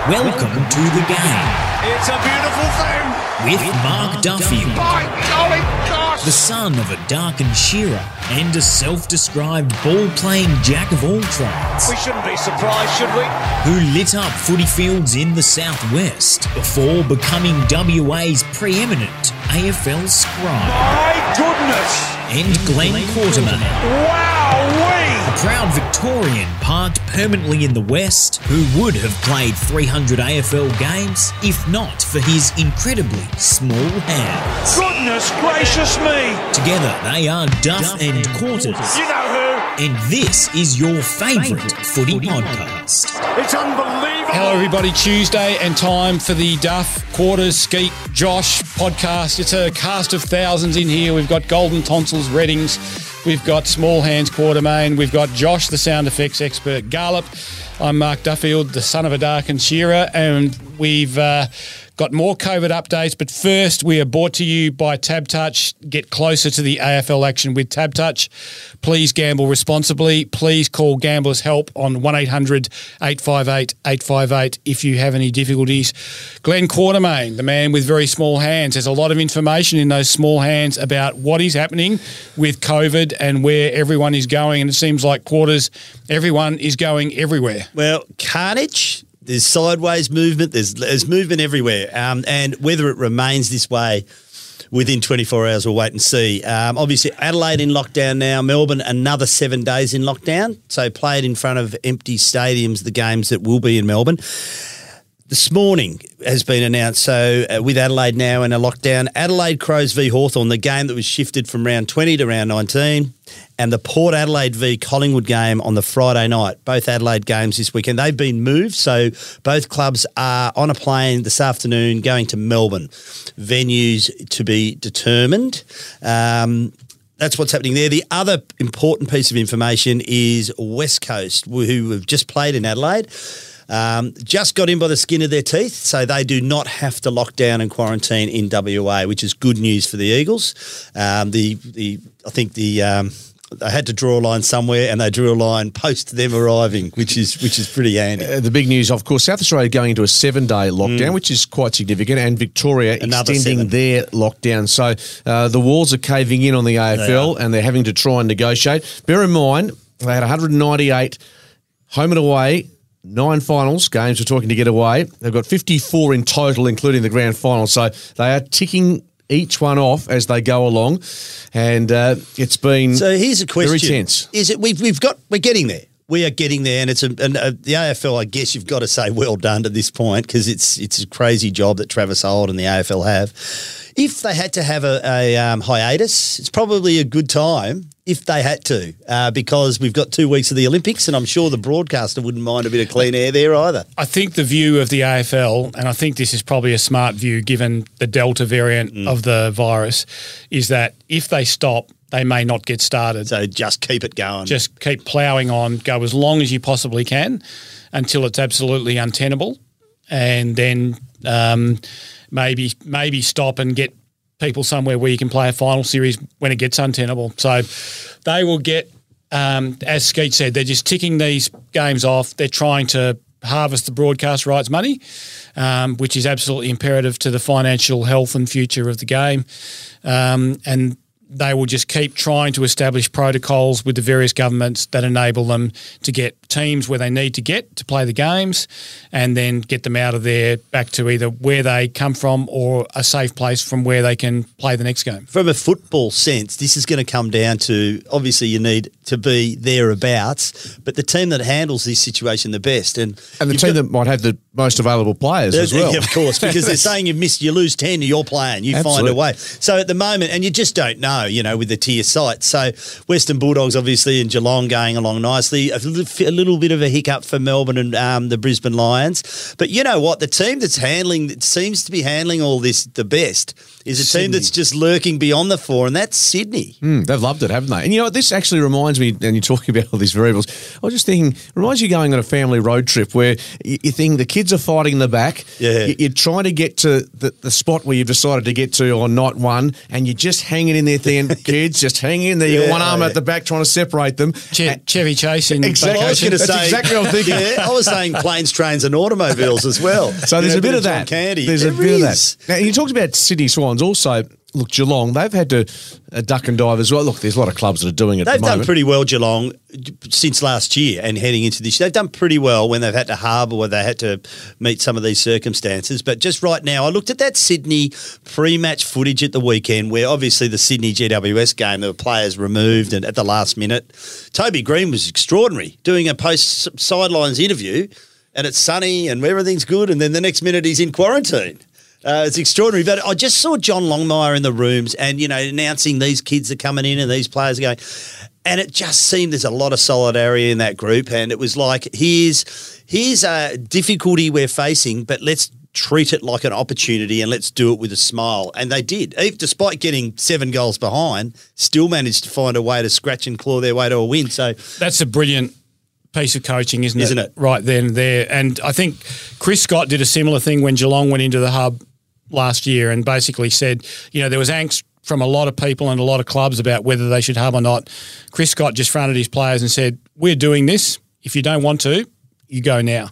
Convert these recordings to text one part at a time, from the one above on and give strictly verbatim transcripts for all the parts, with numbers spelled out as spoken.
Welcome to the game. It's a beautiful thing. With Mark Duffield, My golly gosh. the son of a darkened shearer and a self-described ball-playing jack of all trades, We shouldn't be surprised, should we? who lit up footy fields in the southwest before becoming W A's preeminent A F L scribe, My goodness. and Glenn Quartermain, Wow-wee. a proud Victorian parked permanently in the West who would have played three hundred A F L games if not for his incredibly small hands. Goodness gracious me. Together they are Duff and Quarters, You know and this is your favourite footy podcast. who? It's unbelievable. Hello, everybody. Tuesday and time for the Duff, Quarters, Skeet, Josh podcast. It's a cast of thousands in here. We've got Golden Tonsils, Reddings. We've got Small Hands, Quartermain. We've got Josh, the sound effects expert, Garlop. I'm Mark Duffield, the son of a darkened shearer, and we've uh, got more COVID updates. But first, we are brought to you by TabTouch. Get closer to the A F L action with TabTouch. Please gamble responsibly. Please call Gamblers Help on one eight hundred eight five eight eight five eight if you have any difficulties. Glenn Quartermain, the man with very small hands. There's a lot of information in those small hands about what is happening with COVID and where everyone is going. And it seems like Quarters, everyone is going everywhere. Well, carnage, there's sideways movement, there's, there's movement everywhere. Um, and whether it remains this way within twenty-four hours, we'll wait and see. Um, obviously, Adelaide in lockdown now, Melbourne another seven days in lockdown. So played in front of empty stadiums, the games that will be in Melbourne. This morning has been announced, so uh, with Adelaide now in a lockdown, Adelaide Crows v Hawthorn, the game that was shifted from round twenty to round nineteen, and the Port Adelaide v Collingwood game on the Friday night. Both Adelaide games this weekend. They've been moved, so both clubs are on a plane this afternoon going to Melbourne. Venues to be determined. Um, That's what's happening there. The other important piece of information is West Coast, who have just played in Adelaide. Um, just got in by the skin of their teeth, so they do not have to lock down and quarantine in W A, which is good news for the Eagles. Um, the the I think the um, they had to draw a line somewhere, and they drew a line post them arriving, which is which is pretty handy. Uh, the big news, of course, South Australia going into a seven-day lockdown, mm. which is quite significant, and Victoria Another extending seven. their lockdown. So uh, the walls are caving in on the A F L, and they're having to try and negotiate. Bear in mind, they had one hundred ninety-eight home and away, nine finals games we're talking to get away. They've got fifty-four in total, including the grand final. So they are ticking each one off as they go along, and uh, it's been So here's a question: very tense. Is it we've we've got we're getting there? We are getting there, and it's a, and uh, the A F L. I guess you've got to say well done to this point, because it's it's a crazy job that Travis Holt and the A F L have. If they had to have a, a um, hiatus, it's probably a good time if they had to, uh, because we've got two weeks of the Olympics, and I'm sure the broadcaster wouldn't mind a bit of clean air there either. I think the view of the A F L, and I think this is probably a smart view given the Delta variant mm. of the virus, is that if they stop, they may not get started. So just keep it going. Just keep ploughing on, go as long as you possibly can until it's absolutely untenable, and then um, maybe maybe stop and get people somewhere where you can play a final series when it gets untenable. So they will get, um, as Skeet said, they're just ticking these games off. They're trying to harvest the broadcast rights money, um, which is absolutely imperative to the financial health and future of the game. Um, and they will just keep trying to establish protocols with the various governments that enable them to get teams where they need to get to play the games, and then get them out of there back to either where they come from or a safe place from where they can play the next game. From a football sense, this is going to come down to, obviously you need to be thereabouts, but the team that handles this situation the best. And, And the team got, that might have the most available players as well. Yeah, of course, because they're saying you've missed, you lose ten, you're playing, you Absolutely. find a way. So at the moment, and you just don't know, you know, with the tier sites. So Western Bulldogs, obviously, and Geelong going along nicely. A little, a little bit of a hiccup for Melbourne and um, the Brisbane Lions. But you know what? The team that's handling, that seems to be handling all this the best, is a Sydney. team that's just lurking beyond the four, and that's Sydney. Mm, they've loved it, haven't they? And you know what? This actually reminds me, and you're talking about all these variables, I was just thinking, it reminds you going on a family road trip where you, you think the kids are fighting in the back. Yeah. You, you're trying to get to the, the spot where you've decided to get to on night one, and you're just hanging in there thinking, kids, just hang in there. You've Yeah, got one arm yeah. at the back trying to separate them. Che- And- Chevy Chase in Exactly. Well, I was vacation. to That's say exactly what I'm thinking. Yeah, I was saying planes, trains, and automobiles as well. So You there's know, a bit of John that. Candy. There's There a bit is. of that. Now, you talked about Sydney Swans. Also, look, Geelong, they've had to uh, duck and dive as well. Look, there's a lot of clubs that are doing it They've at the done moment. pretty well, Geelong, since last year and heading into this year. They've done pretty well when they've had to harbour, where they had to meet some of these circumstances. But just right now, I looked at that Sydney pre-match footage at the weekend where obviously the Sydney G W S game, there were players removed and at the last minute. Toby Green was extraordinary, doing a post-sidelines interview and it's sunny and everything's good and then the next minute he's in quarantine. Uh, it's extraordinary. But I just saw John Longmire in the rooms and, you know, announcing these kids are coming in and these players are going. And it just seemed there's a lot of solidarity in that group. And it was like, here's, here's a difficulty we're facing, but let's treat it like an opportunity and let's do it with a smile. And they did. Even despite getting seven goals behind, still managed to find a way to scratch and claw their way to a win. So That's a brilliant piece of coaching, isn't it? Isn't it? Right then and there. And I think Chris Scott did a similar thing when Geelong went into the hub last year and basically said, you know, there was angst from a lot of people and a lot of clubs about whether they should hub or not. Chris Scott just fronted his players and said, we're doing this. If you don't want to, you go now.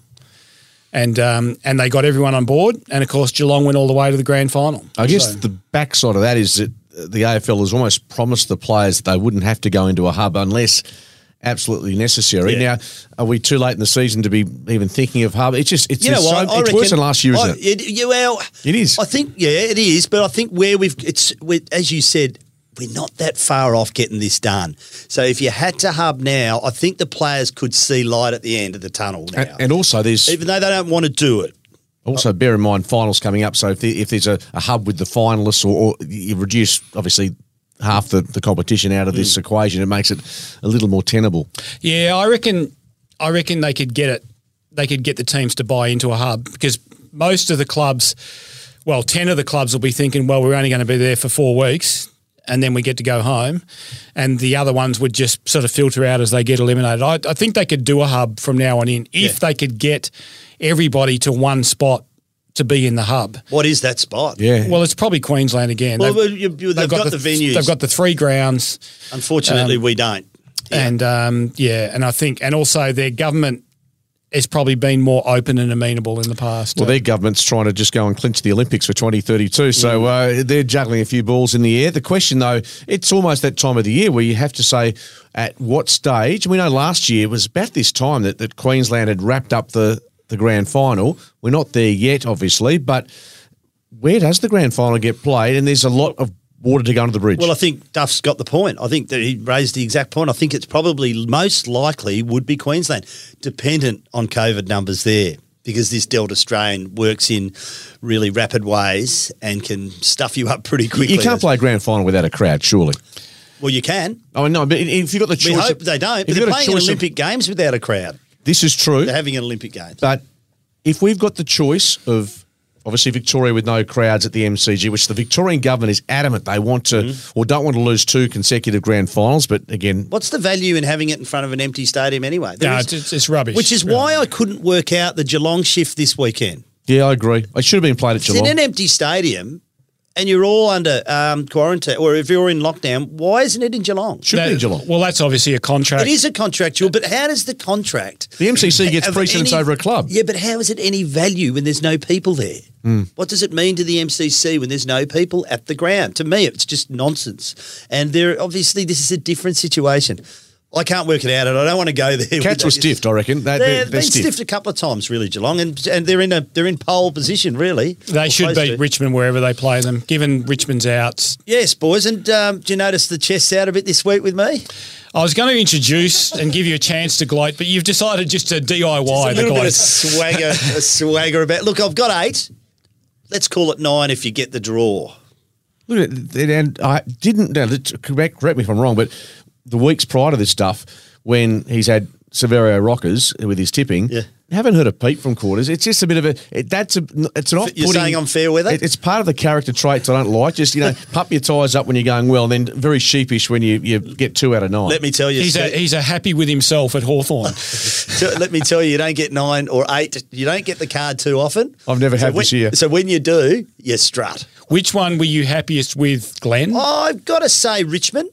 And um, and they got everyone on board. And, of course, Geelong went all the way to the grand final. I guess So- the backside of that is that the A F L has almost promised the players that they wouldn't have to go into a hub unless absolutely necessary. Yeah. Now, are we too late in the season to be even thinking of hub? It's just it's, You know it's what? so, I it's reckon, worse than last year, isn't I, it? it? Yeah, well, It is. I think, yeah, it is. But I think where we've, it's, we as you said, we're not that far off getting this done. So if you had to hub now, I think the players could see light at the end of the tunnel now. And, and also, there's even though they don't want to do it. also bear in mind finals coming up. So if, the, if there's a, a hub with the finalists, or, or you reduce obviously half the, the competition out of this equation, it makes it a little more tenable. Yeah, I reckon I reckon they could get it. They could get the teams to buy into a hub because most of the clubs, well, ten of the clubs will be thinking, well, we're only going to be there for four weeks and then we get to go home. And the other ones would just sort of filter out as they get eliminated. I, I think they could do a hub from now on in if Yeah. they could get everybody to one spot to be in the hub. What is that spot? Yeah. Well, it's probably Queensland again. Well, They've- you, you, they've, got, the, venues. They've got the three grounds. Unfortunately, um, we don't. Yeah. And um, yeah, and I think, and also their government has probably been more open and amenable in the past. Well, their government's trying to just go and clinch the Olympics for twenty thirty-two, so uh, they're juggling a few balls in the air. The question, though, it's almost that time of the year where you have to say at what stage. We know last year it was about this time that, that Queensland had wrapped up the, the grand final. We're not there yet, obviously, but where does the grand final get played? And there's a lot of water to go under the bridge. Well, I think Duff's got the point. I think that he raised the exact point. I think it's probably most likely would be Queensland, dependent on COVID numbers there, because this Delta strain works in really rapid ways and can stuff you up pretty quickly. you can't play a grand final without a crowd, surely. Well, you can. Oh, no, but if you've got the choice... We hope of- they don't. if But you've they're got a playing in choice of- Olympic Games without a crowd. This is true. They're having an Olympic Games. But if we've got the choice of obviously Victoria with no crowds at the M C G, which the Victorian government is adamant they want to Mm-hmm. or don't want to lose two consecutive grand finals, but again, What's the value in having it in front of an empty stadium anyway? There no, is- it's, it's, it's rubbish. which is why I couldn't work out the Geelong shift this weekend. yeah, I agree. It should have been played at It's in Geelong. an empty stadium and you're all under um, quarantine, or if you're in lockdown, why isn't it in Geelong? Should be in Geelong. Well, that's obviously a contract. It is a contractual, but how does the contract... The M C C gets of precedence any- over a club. Yeah, but how is it any value when there's no people there? Hmm. What does it mean to the M C C when there's no people at the ground? To me, it's just nonsense. And there, obviously, this is a different situation. I can't work it out, and I don't want to go there. Cats with were that. stiffed, I reckon. They, They're, they're, they're been stiff. stiffed a couple of times, really, Geelong, and and they're in a they're in pole position, really. They Or should close beat to. Richmond wherever they play them, given Richmond's outs. Yes, boys. And um, do you notice the chest's out a bit this week with me? I was going to introduce and give you a chance to gloat, but you've decided just to D I Y a the little bit of gloat. swagger, a swagger about. Look, I've got eight. Let's call it nine if you get the draw. Look at it, and I didn't. Now, correct, correct me if I'm wrong, but the weeks prior to this stuff, when he's had Severio Rockers with his tipping, Yeah. haven't heard a peep from Quarters. It's just a bit of a. It, that's a. It's not. You're saying I'm fair weather? It, it's part of the character traits I don't like. Just you know, pup your tyres up when you're going well, and then very sheepish when you, you get two out of nine. Let me tell you, He's a, Steve- he's a happy with himself at Hawthorn. So let me tell you, you don't get nine or eight. You don't get the card too often. I've never so had when, this year. So when you do, you strut. Which one were you happiest with, Glenn? I've got to say Richmond,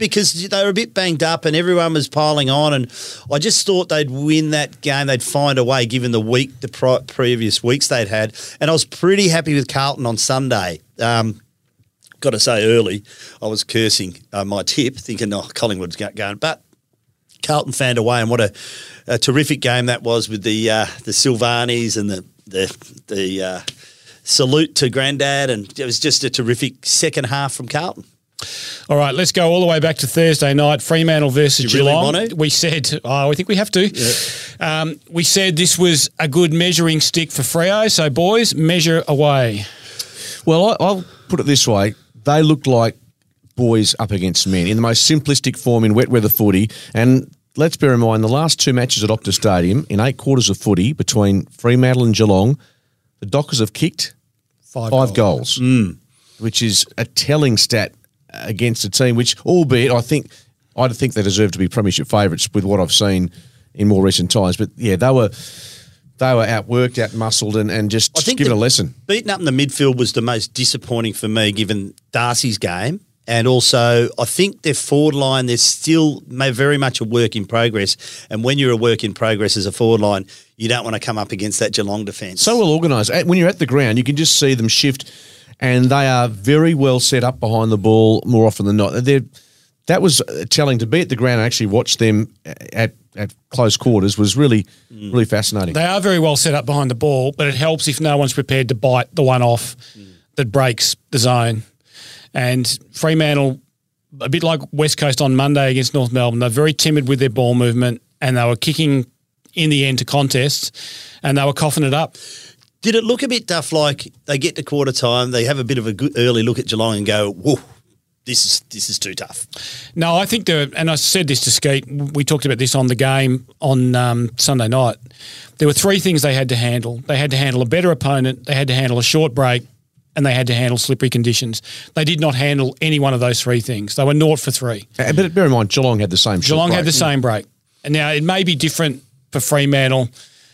because they were a bit banged up and everyone was piling on, and I just thought they'd win that game. They'd find a way, given the week, the pro- previous weeks they'd had, and I was pretty happy with Carlton on Sunday. Um, got to say, early, I was cursing uh, my tip, thinking, oh, Collingwood's going, but Carlton found a way, and what a, a terrific game that was with the uh, the Silvanis and the the the. Uh, salute to Grandad, and it was just a terrific second half from Carlton. All right, let's go all the way back to Thursday night, Fremantle versus You really Geelong. want to? We said, oh, I think we have to. Yeah. Um, we said this was a good measuring stick for Freo, so boys, measure away. Well, I, I'll put it this way. They looked like boys up against men in the most simplistic form in wet weather footy, and let's bear in mind the last two matches at Optus Stadium in eight quarters of footy between Fremantle and Geelong, the Dockers have kicked five, five goals, goals mm. which is a telling stat against a team which, albeit I think I think they deserve to be premiership favourites with what I've seen in more recent times. But yeah, they were they were outworked, outmuscled, and, and just, just given a lesson. Beating up in the midfield was the most disappointing for me, given Darcy's game. And also, I think their forward line, they're still very much a work in progress. And when you're a work in progress as a forward line, you don't want to come up against that Geelong defence. So well organised. When you're at the ground, you can just see them shift, and they are very well set up behind the ball more often than not. They're, that was telling. To be at the ground and actually watch them at, at close quarters was really, mm. really fascinating. They are very well set up behind the ball, but it helps if no one's prepared to bite the one off mm. that breaks the zone. And Fremantle, a bit like West Coast on Monday against North Melbourne, they're very timid with their ball movement, and they were kicking in the end to contests, and they were coughing it up. Did it look a bit duff, like they get to quarter time, they have a bit of a good early look at Geelong and go, whoa, this is this is too tough? No, I think, the, and I said this to Skeet, we talked about this on the game on um, Sunday night. There were three things they had to handle. They had to handle a better opponent, they had to handle a short break, and they had to handle slippery conditions. They did not handle any one of those three things. They were naught for three. Uh, but bear in mind, Geelong had the same Geelong break. had the same break. And now it may be different for Fremantle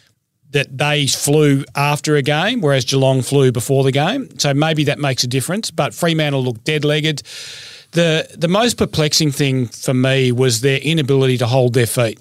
that they flew after a game, whereas Geelong flew before the game. So maybe that makes a difference. But Fremantle looked dead-legged. The, the most perplexing thing for me was their inability to hold their feet.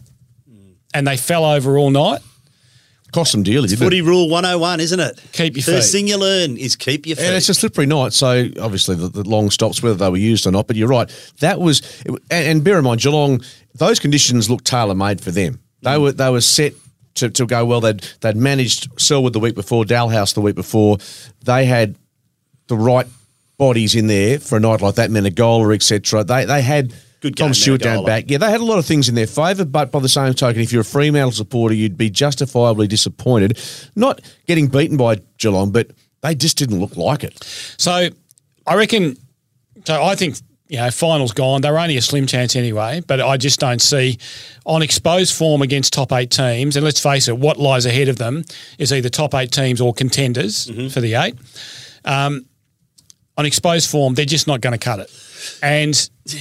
And they fell over all night. Cost them dearly, didn't Footy it? rule one oh one, isn't it? Keep your First feet. First thing you learn is keep your feet. And it's a slippery night, so obviously the, the long stops, whether they were used or not, but you're right. That was, and, and bear in mind, Geelong, those conditions looked tailor-made for them. They mm. were they were set to, to go well. They'd, they'd managed Selwood the week before, Dalhouse the week before. They had the right bodies in there for a night like that, Menegola, et cetera. They, they had... Good game, Tom Stewart down back. Yeah, they had a lot of things in their favour, but by the same token, if you're a Fremantle supporter, you'd be justifiably disappointed. Not getting beaten by Geelong, but they just didn't look like it. So I reckon, so I think, you know, finals gone. They were only a slim chance anyway, but I just don't see on exposed form against top eight teams, and let's face it, what lies ahead of them is either top eight teams or contenders mm-hmm. for the eight. Um, on exposed form, they're just not going to cut it. And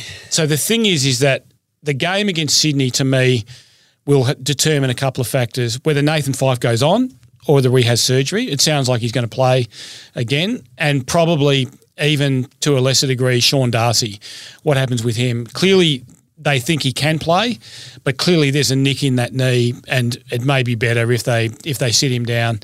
so the thing is, is that the game against Sydney, to me, will determine a couple of factors, whether Nathan Fyfe goes on or whether he has surgery. It sounds like he's going to play again, and probably even to a lesser degree, Sean Darcy. What happens with him? Clearly, they think he can play, but clearly there's a nick in that knee, and it may be better if they if they sit him down.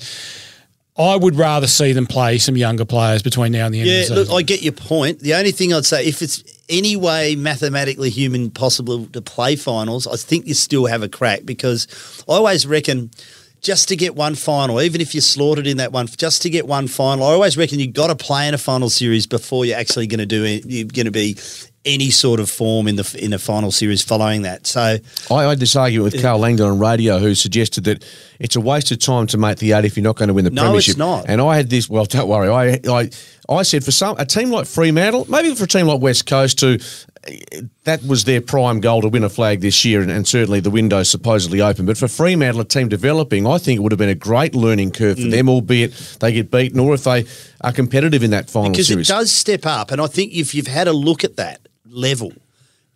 I would rather see them play some younger players between now and the end yeah, of the season. Look, I get your point. The only thing I'd say, if it's any way mathematically human possible to play finals, I think you still have a crack, because I always reckon just to get one final, even if you're slaughtered in that one, just to get one final, I always reckon you've got to play in a final series before you're actually going to do it. You're going to be any sort of form in the in a final series following that. So I had this argument with Carl Langdon on radio, who suggested that it's a waste of time to make the eight if you're not going to win the no, premiership. No, it's not. And I had this. Well, don't worry. I I I said for some a team like Fremantle, maybe for a team like West Coast, too. That was their prime goal to win a flag this year, and, and certainly the window's supposedly open. But for Fremantle, a team developing, I think it would have been a great learning curve for mm. them, albeit they get beaten, or if they are competitive in that final because series. Because it does step up, and I think if you've had a look at that level,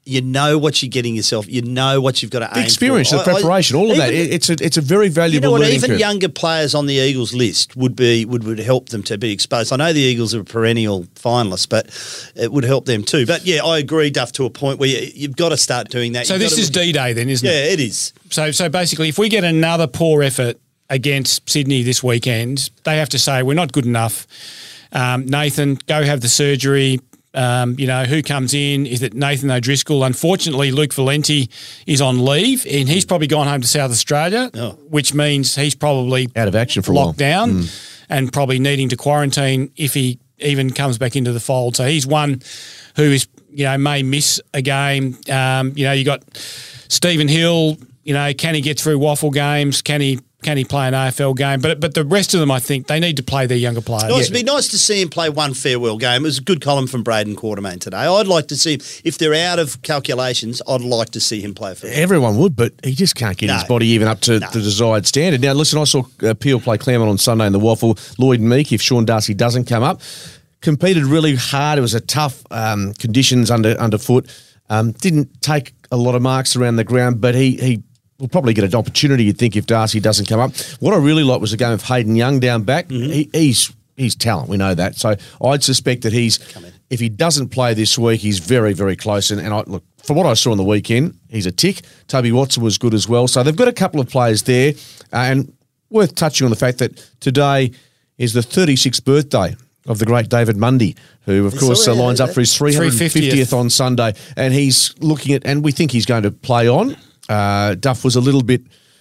you know what you're getting yourself. You know what you've got to The aim experience, for. the preparation, all of even, that. It, it's a it's a very valuable You know what? learning Even curve. younger players on the Eagles list would be would, would help them to be exposed. I know the Eagles are a perennial finalists, but it would help them too. But yeah, I agree, Duff, to a point where you, you've got to start doing that. So You've this got is to, D-Day then, isn't it? yeah, it is. So so basically, if we get another poor effort against Sydney this weekend, they have to say we're not good enough. Um, Nathan, go have the surgery. Um, you know, who comes in? Is it Nathan O'Driscoll? Unfortunately, Luke Valenti is on leave, and he's probably gone home to South Australia, Oh. which means he's probably Out of action for a locked while. down and probably needing to quarantine if he even comes back into the fold. So he's one who is, you know, may miss a game. Um, you know, you got Stephen Hill. You know, can he get through waffle games? Can he can he play an A F L game? But but the rest of them, I think, they need to play their younger players. Nice, It'd be nice to see him play one farewell game. It was a good column from Braden Quartermain today. I'd like to see him, if they're out of calculations, I'd like to see him play for Everyone would, but he just can't get No. his body even up to No. the desired standard. Now, listen, I saw uh, Peel play Claremont on Sunday in the Waffle. Lloyd Meek, if Sean Darcy doesn't come up, competed really hard. It was a tough um, conditions under underfoot. Um, didn't take a lot of marks around the ground, but he he will probably get an opportunity, you'd think, if Darcy doesn't come up. What I really like was the game of Hayden Young down back. Mm-hmm. He, he's he's talent, we know that. So I'd suspect that he's, if he doesn't play this week, he's very, very close. And, and I look, from what I saw on the weekend, he's a tick. Toby Watson was good as well. So they've got a couple of players there. Uh, and worth touching on the fact that today is the thirty-sixth birthday of the great David Mundy, who, of It's course, all uh, right, lines up for his three hundred fiftieth on Sunday. And he's looking at, and we think he's going to play on. Uh, Duff was a little bit,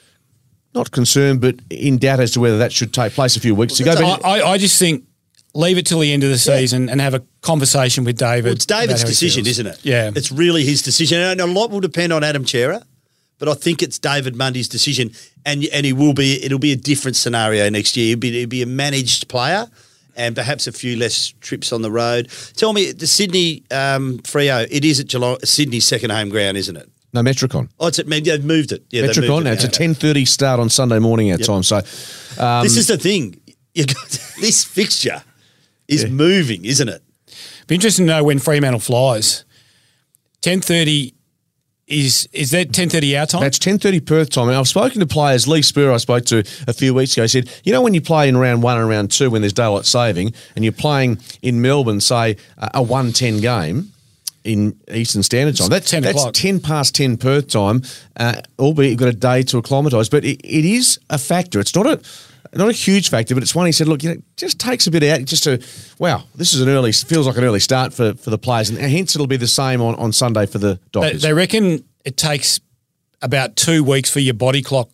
not concerned, but in doubt as to whether that should take place a few weeks ago. I, But I, I just think leave it till the end of the season and have a conversation with David. Well, it's David's about how he decision, feels. isn't it? Yeah. It's really his decision. And a lot will depend on Adam Chera, but I think it's David Mundy's decision. And and he will be, it'll be a different scenario next year. He'll be, he'll be a managed player and perhaps a few less trips on the road. Tell me, the Sydney um, Freo, it is at Geelong, Sydney's second home ground, isn't it? no, Metricon. Oh, it's at, they've moved it. Yeah, they Metricon, moved it. it's a Yeah. ten thirty start on Sunday morning our Yep. time. So um, This is the thing. You got this fixture is moving, isn't it? Be interesting to know when Fremantle flies. ten thirty is is that ten thirty our time? That's ten thirty Perth time. And I've spoken to players. Lee Spur I spoke to a few weeks ago. He said, you know, when you play in round one and round two when there's daylight saving and you're playing in Melbourne, say, a one ten game in Eastern Standard Time, that's ten that's o'clock. ten past ten Perth time, uh, albeit you've got a day to acclimatise. But it, it is a factor. It's not a not a huge factor, but it's one he said, look, you know, it just takes a bit out just to, wow, this is an early, feels like an early start for, for the players. And hence it'll be the same on, on Sunday for the They, Dockers. they reckon it takes about two weeks for your body clock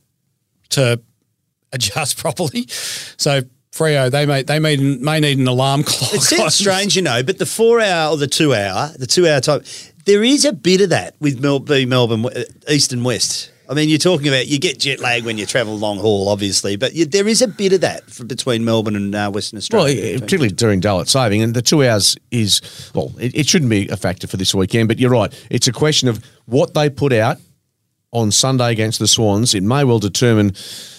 to adjust properly. So Freo, they may they may may need an alarm clock. It sounds strange, you know, but the four hour or the two hour, the two hour time, there is a bit of that with Mel- B Melbourne, uh, East and West. I mean, you're talking about, you get jet lag when you travel long haul, obviously, but you, there is a bit of that for, between Melbourne and uh, Western Well, Australia. eh, particularly during daylight saving, and the two hours is, well, it, it shouldn't be a factor for this weekend, but you're right. It's a question of what they put out on Sunday against the Swans. It may well determine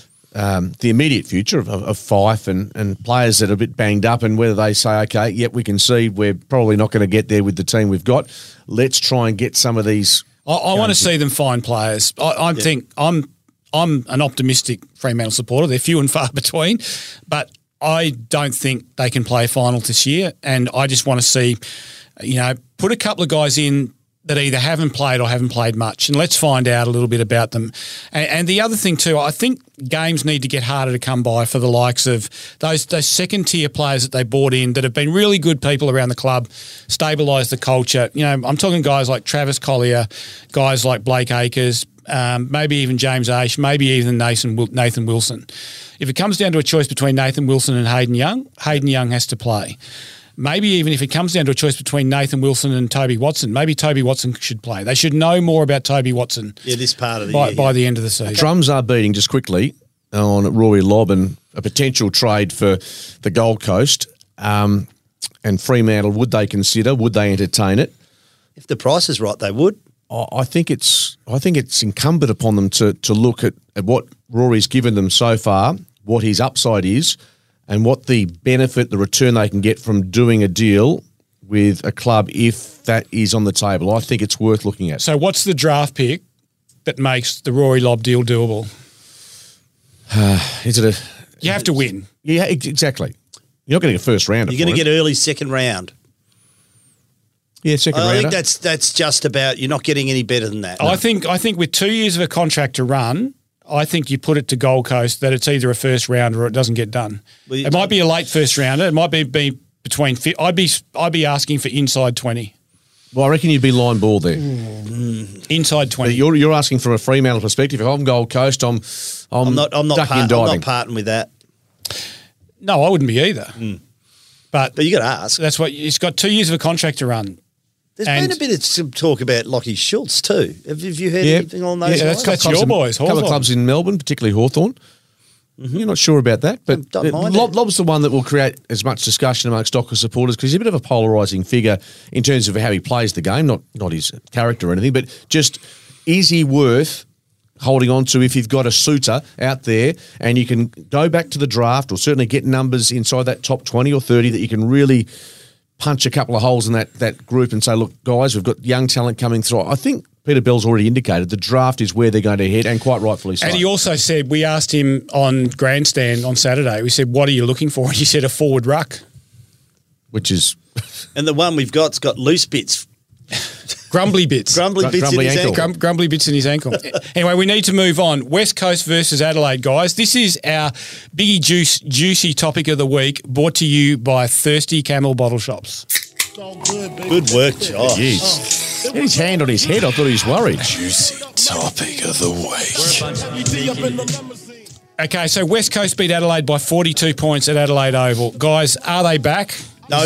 um, the immediate future of, of, of Fife and, and players that are a bit banged up, and whether they say, okay, yep, we can see we're probably not going to get there with the team we've got. Let's try and get some of these. I, I want to see them find players. I, I think I'm I'm an optimistic Fremantle supporter. They're few and far between, but I don't think they can play a final this year. And I just want to see, you know, put a couple of guys in that either haven't played or haven't played much, and let's find out a little bit about them. And, and the other thing too, I think games need to get harder to come by for the likes of those those second tier players that they brought in that have been really good people around the club, stabilise the culture. You know, I'm talking guys like Travis Collier, guys like Blake Acres, um, maybe even James Aish, maybe even Nathan Nathan Wilson. If it comes down to a choice between Nathan Wilson and Hayden Young, Hayden Young has to play. Maybe even if it comes down to a choice between Nathan Wilson and Toby Watson, maybe Toby Watson should play. They should know more about Toby Watson yeah, this part of the by, year. by yeah. the end of the season. Drums are beating just quickly on Rory Lobb and a potential trade for the Gold Coast. Um, and Fremantle, would they consider, would they entertain it? If the price is right, they would. I I think it's I think it's incumbent upon them to to look at, at what Rory's given them so far, what his upside is, and what the benefit, the return they can get from doing a deal with a club if that is on the table. I think it's worth looking at. So what's the draft pick that makes the Rory Lobb deal doable? Is it a? You have to win. Yeah, ex- exactly. You're not getting a first rounder. You're going to get early second round. yeah second I rounder. think that's that's just about. You're not getting any better than that. I think I think with two years of a contract to run, I think you put it to Gold Coast that it's either a first rounder or it doesn't get done. Well, you- it might be a late first rounder. It might be, be between. fi- I'd be I'd be asking for inside twenty. Well, I reckon you'd be line ball there. Inside twenty. You're you're asking from a Fremantle perspective. If I'm Gold Coast, I'm I'm, I'm not. I'm not. ducking Part, and I'm diving. not parting with that. No, I wouldn't be either. But, But you got to ask. that's what he's got two years of a contract to run. There's and- been a bit of some talk about Lockie Schultz too. Have, have you heard Yeah. anything along those Yeah, lines? that's- Couple your clubs in- boys, couple of Hawthorn. clubs in Melbourne, particularly Hawthorn. You're not sure about that, but Don't mind Lob, it. Lob's the one that will create as much discussion amongst Dockers supporters because he's a bit of a polarising figure in terms of how he plays the game, not not his character or anything, but just is he worth holding on to if you've got a suitor out there and you can go back to the draft or certainly get numbers inside that top twenty or thirty that you can really punch a couple of holes in that, that group and say, look, guys, we've got young talent coming through. I think Peter Bell's already indicated the draft is where they're going to head, and quite rightfully so. And he also said, we asked him on Grandstand on Saturday, we said, what are you looking for? And he said, a forward ruck. Which is And the one we've got's got loose bits, Grumbly bits. grumbly Gr- bits grumbly in his ankle. ankle. Grum- grumbly bits in his ankle. Anyway, we need to move on. West Coast versus Adelaide, guys. This is our Biggie Juice juicy topic of the week, brought to you by Thirsty Camel Bottle Shops. Good work, Josh. Jeez. He had his hand on his head. I thought he was worried. Juicy topic of the week. Okay, so West Coast beat Adelaide by forty-two points at Adelaide Oval. Guys, are they back? No,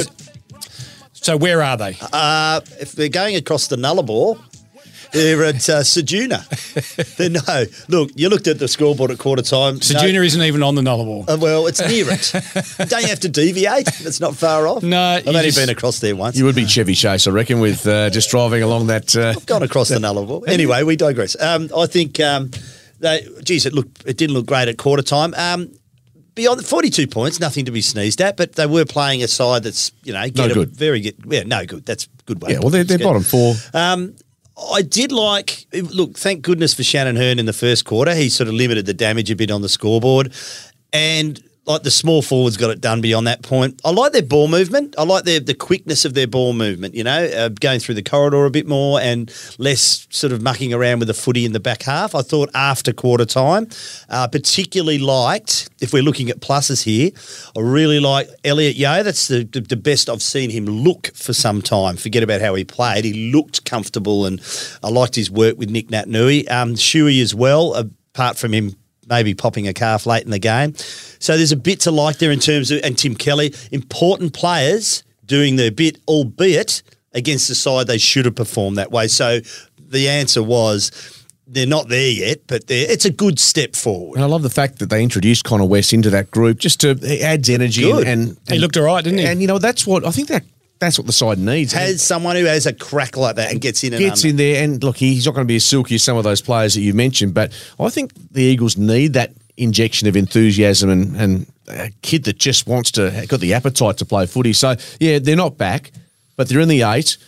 So where are they? uh, if they're going across the Nullarbor, they're at uh, Sejuna. They're no. Look, you looked at the scoreboard at quarter time. Sejuna No, isn't even on the Nullarbor. uh, well, it's near it. Don't you have to deviate? It's not far off. No, I've you only just- been across there once. You would be Chevy Chase, I reckon, with uh, just driving along that. Uh, Gone across the Nullarbor. Anyway, we digress. Um, I think, um, they, geez, it looked, it didn't look great at quarter time. Um, beyond forty-two points, nothing to be sneezed at, but they were playing a side that's, you know, get a good. very good. Yeah, no good. That's a good way. yeah, well, they're, they're bottom four. Um, I did like, look, thank goodness for Shannon Hearn in the first quarter. He sort of limited the damage a bit on the scoreboard. And like the small forwards got it done beyond that point. I like their ball movement. I like their, the quickness of their ball movement, you know, uh, going through the corridor a bit more and less sort of mucking around with the footy in the back half. I thought after quarter time, uh, particularly liked, if we're looking at pluses here, I really like Elliot Yeo. That's the, the, the best I've seen him look for some time. Forget about how he played. He looked comfortable and I liked his work with Nick Naitanui. Um, Shuey as well, apart from him maybe popping a calf late in the game. So there's a bit to like there in terms of, and Tim Kelly, important players doing their bit, albeit against the side they should have performed that way. So the answer was they're not there yet, but they're, it's a good step forward. And I love the fact that they introduced Connor West into that group just to it adds energy. Good. And, and He looked all right, didn't he? And, you know, that's what I think that that's what the side needs. Has someone who has a crack like that and gets in and Gets under. in there, and look, he's not going to be as silky as some of those players that you mentioned, but I think the Eagles need that injection of enthusiasm and, and a kid that just wants to, got the appetite to play footy. So, yeah, they're not back, but they're in the eight,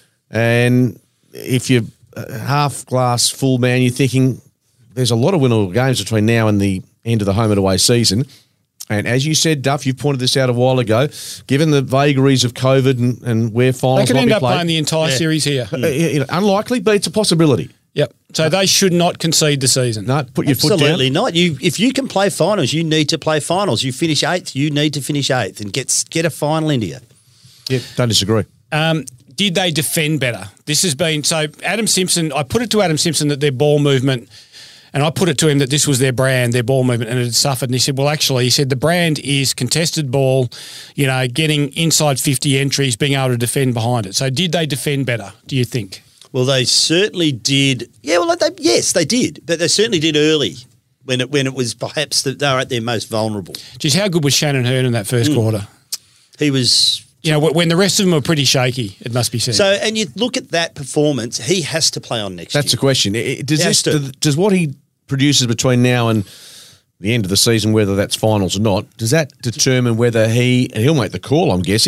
and if you're a half glass full man, you're thinking there's a lot of winnable games between now and the end of the home and away season. And as you said, Duff, you pointed this out a while ago, given the vagaries of COVID and, and where They finals could might end be up played, playing the entire Yeah. series here. uh, you know, unlikely, but it's a possibility. Yep. So they should not concede the season. No, put your foot down. Absolutely not. You, if you can play finals, you need to play finals. You finish eighth, you need to finish eighth and get get a final into you. Yeah, don't disagree. Um, did they defend better? This has been so. Adam Simpson. I put it to Adam Simpson that their ball movement, and I put it to him that this was their brand, their ball movement, and it had suffered. And he said, "Well, actually, he said the brand is contested ball. You know, getting inside fifty entries, being able to defend behind it. So, did they defend better? Do you think?" Well, they certainly did. Yeah, well, they, yes, they did, but they certainly did early when it when it was perhaps that they were at their most vulnerable. Just how good was Shannon Hearn in that first quarter? He was. You know, when the rest of them were pretty shaky, it must be said. So, and you look at that performance, he has to play on next That's the year. question. I- I- Does Yes, this do. does, does what he produces between now and the end of the season, whether that's finals or not, does that determine whether he and he'll make the call? I'm guessing with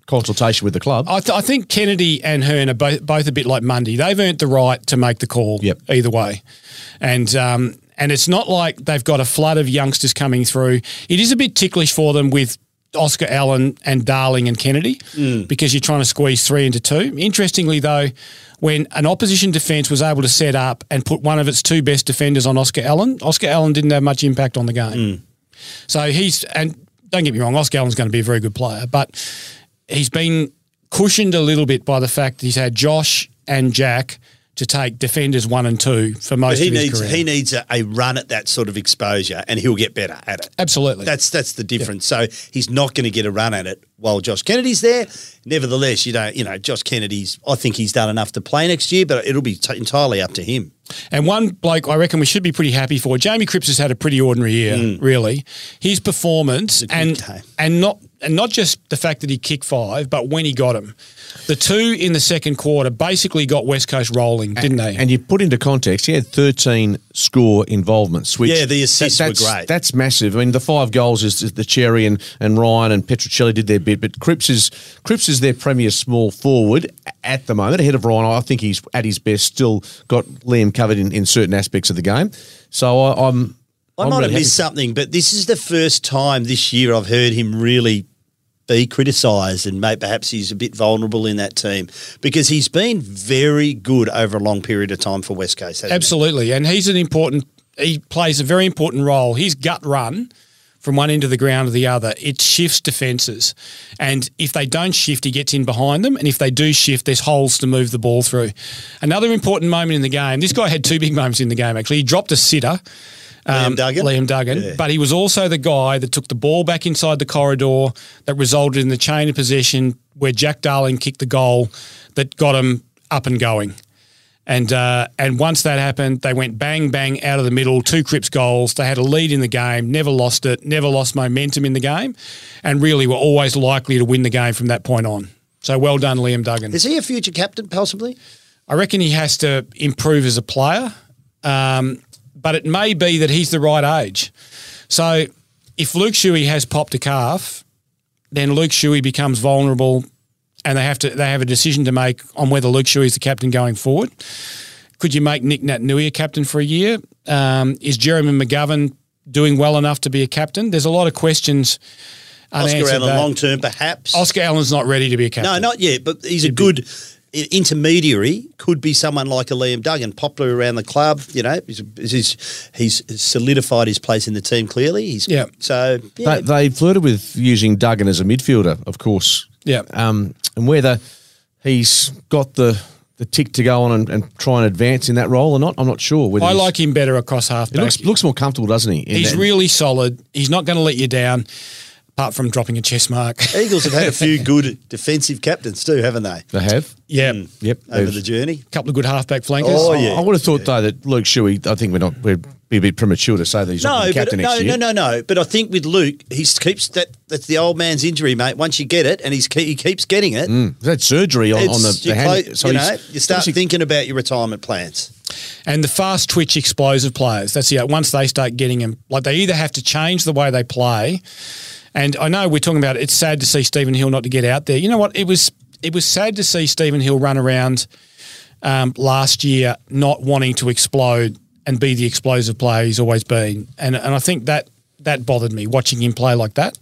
consultation with the club. I, th- I think Kennedy and Hearn are both, both a bit like Mundy. They've earned the right to make the call Yep. either way. And um, and it's not like they've got a flood of youngsters coming through. It is a bit ticklish for them with Oscar Allen and Darling and Kennedy Mm. because you're trying to squeeze three into two. Interestingly, though, when an opposition defence was able to set up and put one of its two best defenders on Oscar Allen, Oscar Allen didn't have much impact on the game. Mm. So he's, and don't get me wrong, Oscar Allen's going to be a very good player, but he's been cushioned a little bit by the fact that he's had Josh and Jack to take defenders one and two for most But he of his needs career. he needs a, a run at that sort of exposure, and he'll get better at it. Absolutely. That's that's the difference. So he's not going to get a run at it while Josh Kennedy's there. Nevertheless, you don't, you know, Josh Kennedy's. I think he's done enough to play next year, but it'll be t- entirely up to him. And one bloke I reckon we should be pretty happy for, Jamie Cripps has had a pretty ordinary year, really. His performance a good and game. and not and not just the fact that he kicked five, but when he got them. The two in the second quarter basically got West Coast rolling, didn't they? And you put into context, he had thirteen score involvements. Which Yeah, the assists that- were that's, great. That's massive. I mean, the five goals is the Cherry and, and Ryan and Petruccelli did their bit, but Cripps is Cripps is their premier small forward at the moment, ahead of Ryan. I think he's at his best. Still got Liam covered in, in certain aspects of the game. So I, I'm. I I'm might really have happy. missed something, but this is the first time this year I've heard him really be criticised, and maybe perhaps he's a bit vulnerable in that team because he's been very good over a long period of time for West Coast. hasn't he? Absolutely. And he's an important – he plays a very important role. His gut run from one end of the ground to the other, it shifts defences. And if they don't shift, he gets in behind them. And if they do shift, there's holes to move the ball through. Another important moment in the game – this guy had two big moments in the game, actually. He dropped a sitter – Liam Duggan? Liam Duggan. Yeah. But he was also the guy that took the ball back inside the corridor that resulted in the chain of possession where Jack Darling kicked the goal that got him up and going. And uh, and once that happened, they went bang, bang out of the middle, two Cripps goals. They had a lead in the game, never lost it, never lost momentum in the game, and really were always likely to win the game from that point on. So well done, Liam Duggan. Is he a future captain, possibly? I reckon he has to improve as a player, um, but it may be that he's the right age. So if Luke Shuey has popped a calf, then Luke Shuey becomes vulnerable, and they have to they have a decision to make on whether Luke Shuey is the captain going forward. Could you make Nick Natanui a captain for a year? Um, is Jeremy McGovern doing well enough to be a captain? There's a lot of questions. Oscar unanswered Allen, there. long term, perhaps. Oscar Allen's not ready to be a captain. No, not yet, but he's a good i- intermediary. Could be someone like a Liam Duggan, popular around the club. You know, he's, he's, he's solidified his place in the team clearly. He's Yeah. So yeah, They, they flirted with using Duggan as a midfielder, of course. Yeah. Um, and whether he's got the, the tick to go on and, and try and advance in that role or not, I'm not sure. Whether I he's- like him better across He halfback. looks, looks more comfortable, doesn't he? in He's that- really solid. He's not going to let you down, apart from dropping a chest mark. Eagles have had a few good defensive captains too, haven't they? They have. Yeah, Yep. Over they've- the journey. couple of good halfback flankers. Oh, yeah. I would have thought though that Luke Shuey. I think we're not. We'd be a bit premature to say that he's not No, going to be but captain no, next year. no, no, no. But I think with Luke, he keeps that. That's the old man's injury, mate. Once you get it, and he's he keeps getting it, Mm. He's had surgery on, on the, it's- the you, hand. clo- so you he's- know, you start obviously- thinking about your retirement plans. And the fast twitch explosive players. That's the once they start getting them, like they either have to change the way they play. And I know we're talking about it's sad to see Stephen Hill not to get out there. You know what? It was it was sad to see Stephen Hill run around um, last year not wanting to explode and be the explosive player he's always been. And and I think that that bothered me watching him play like that.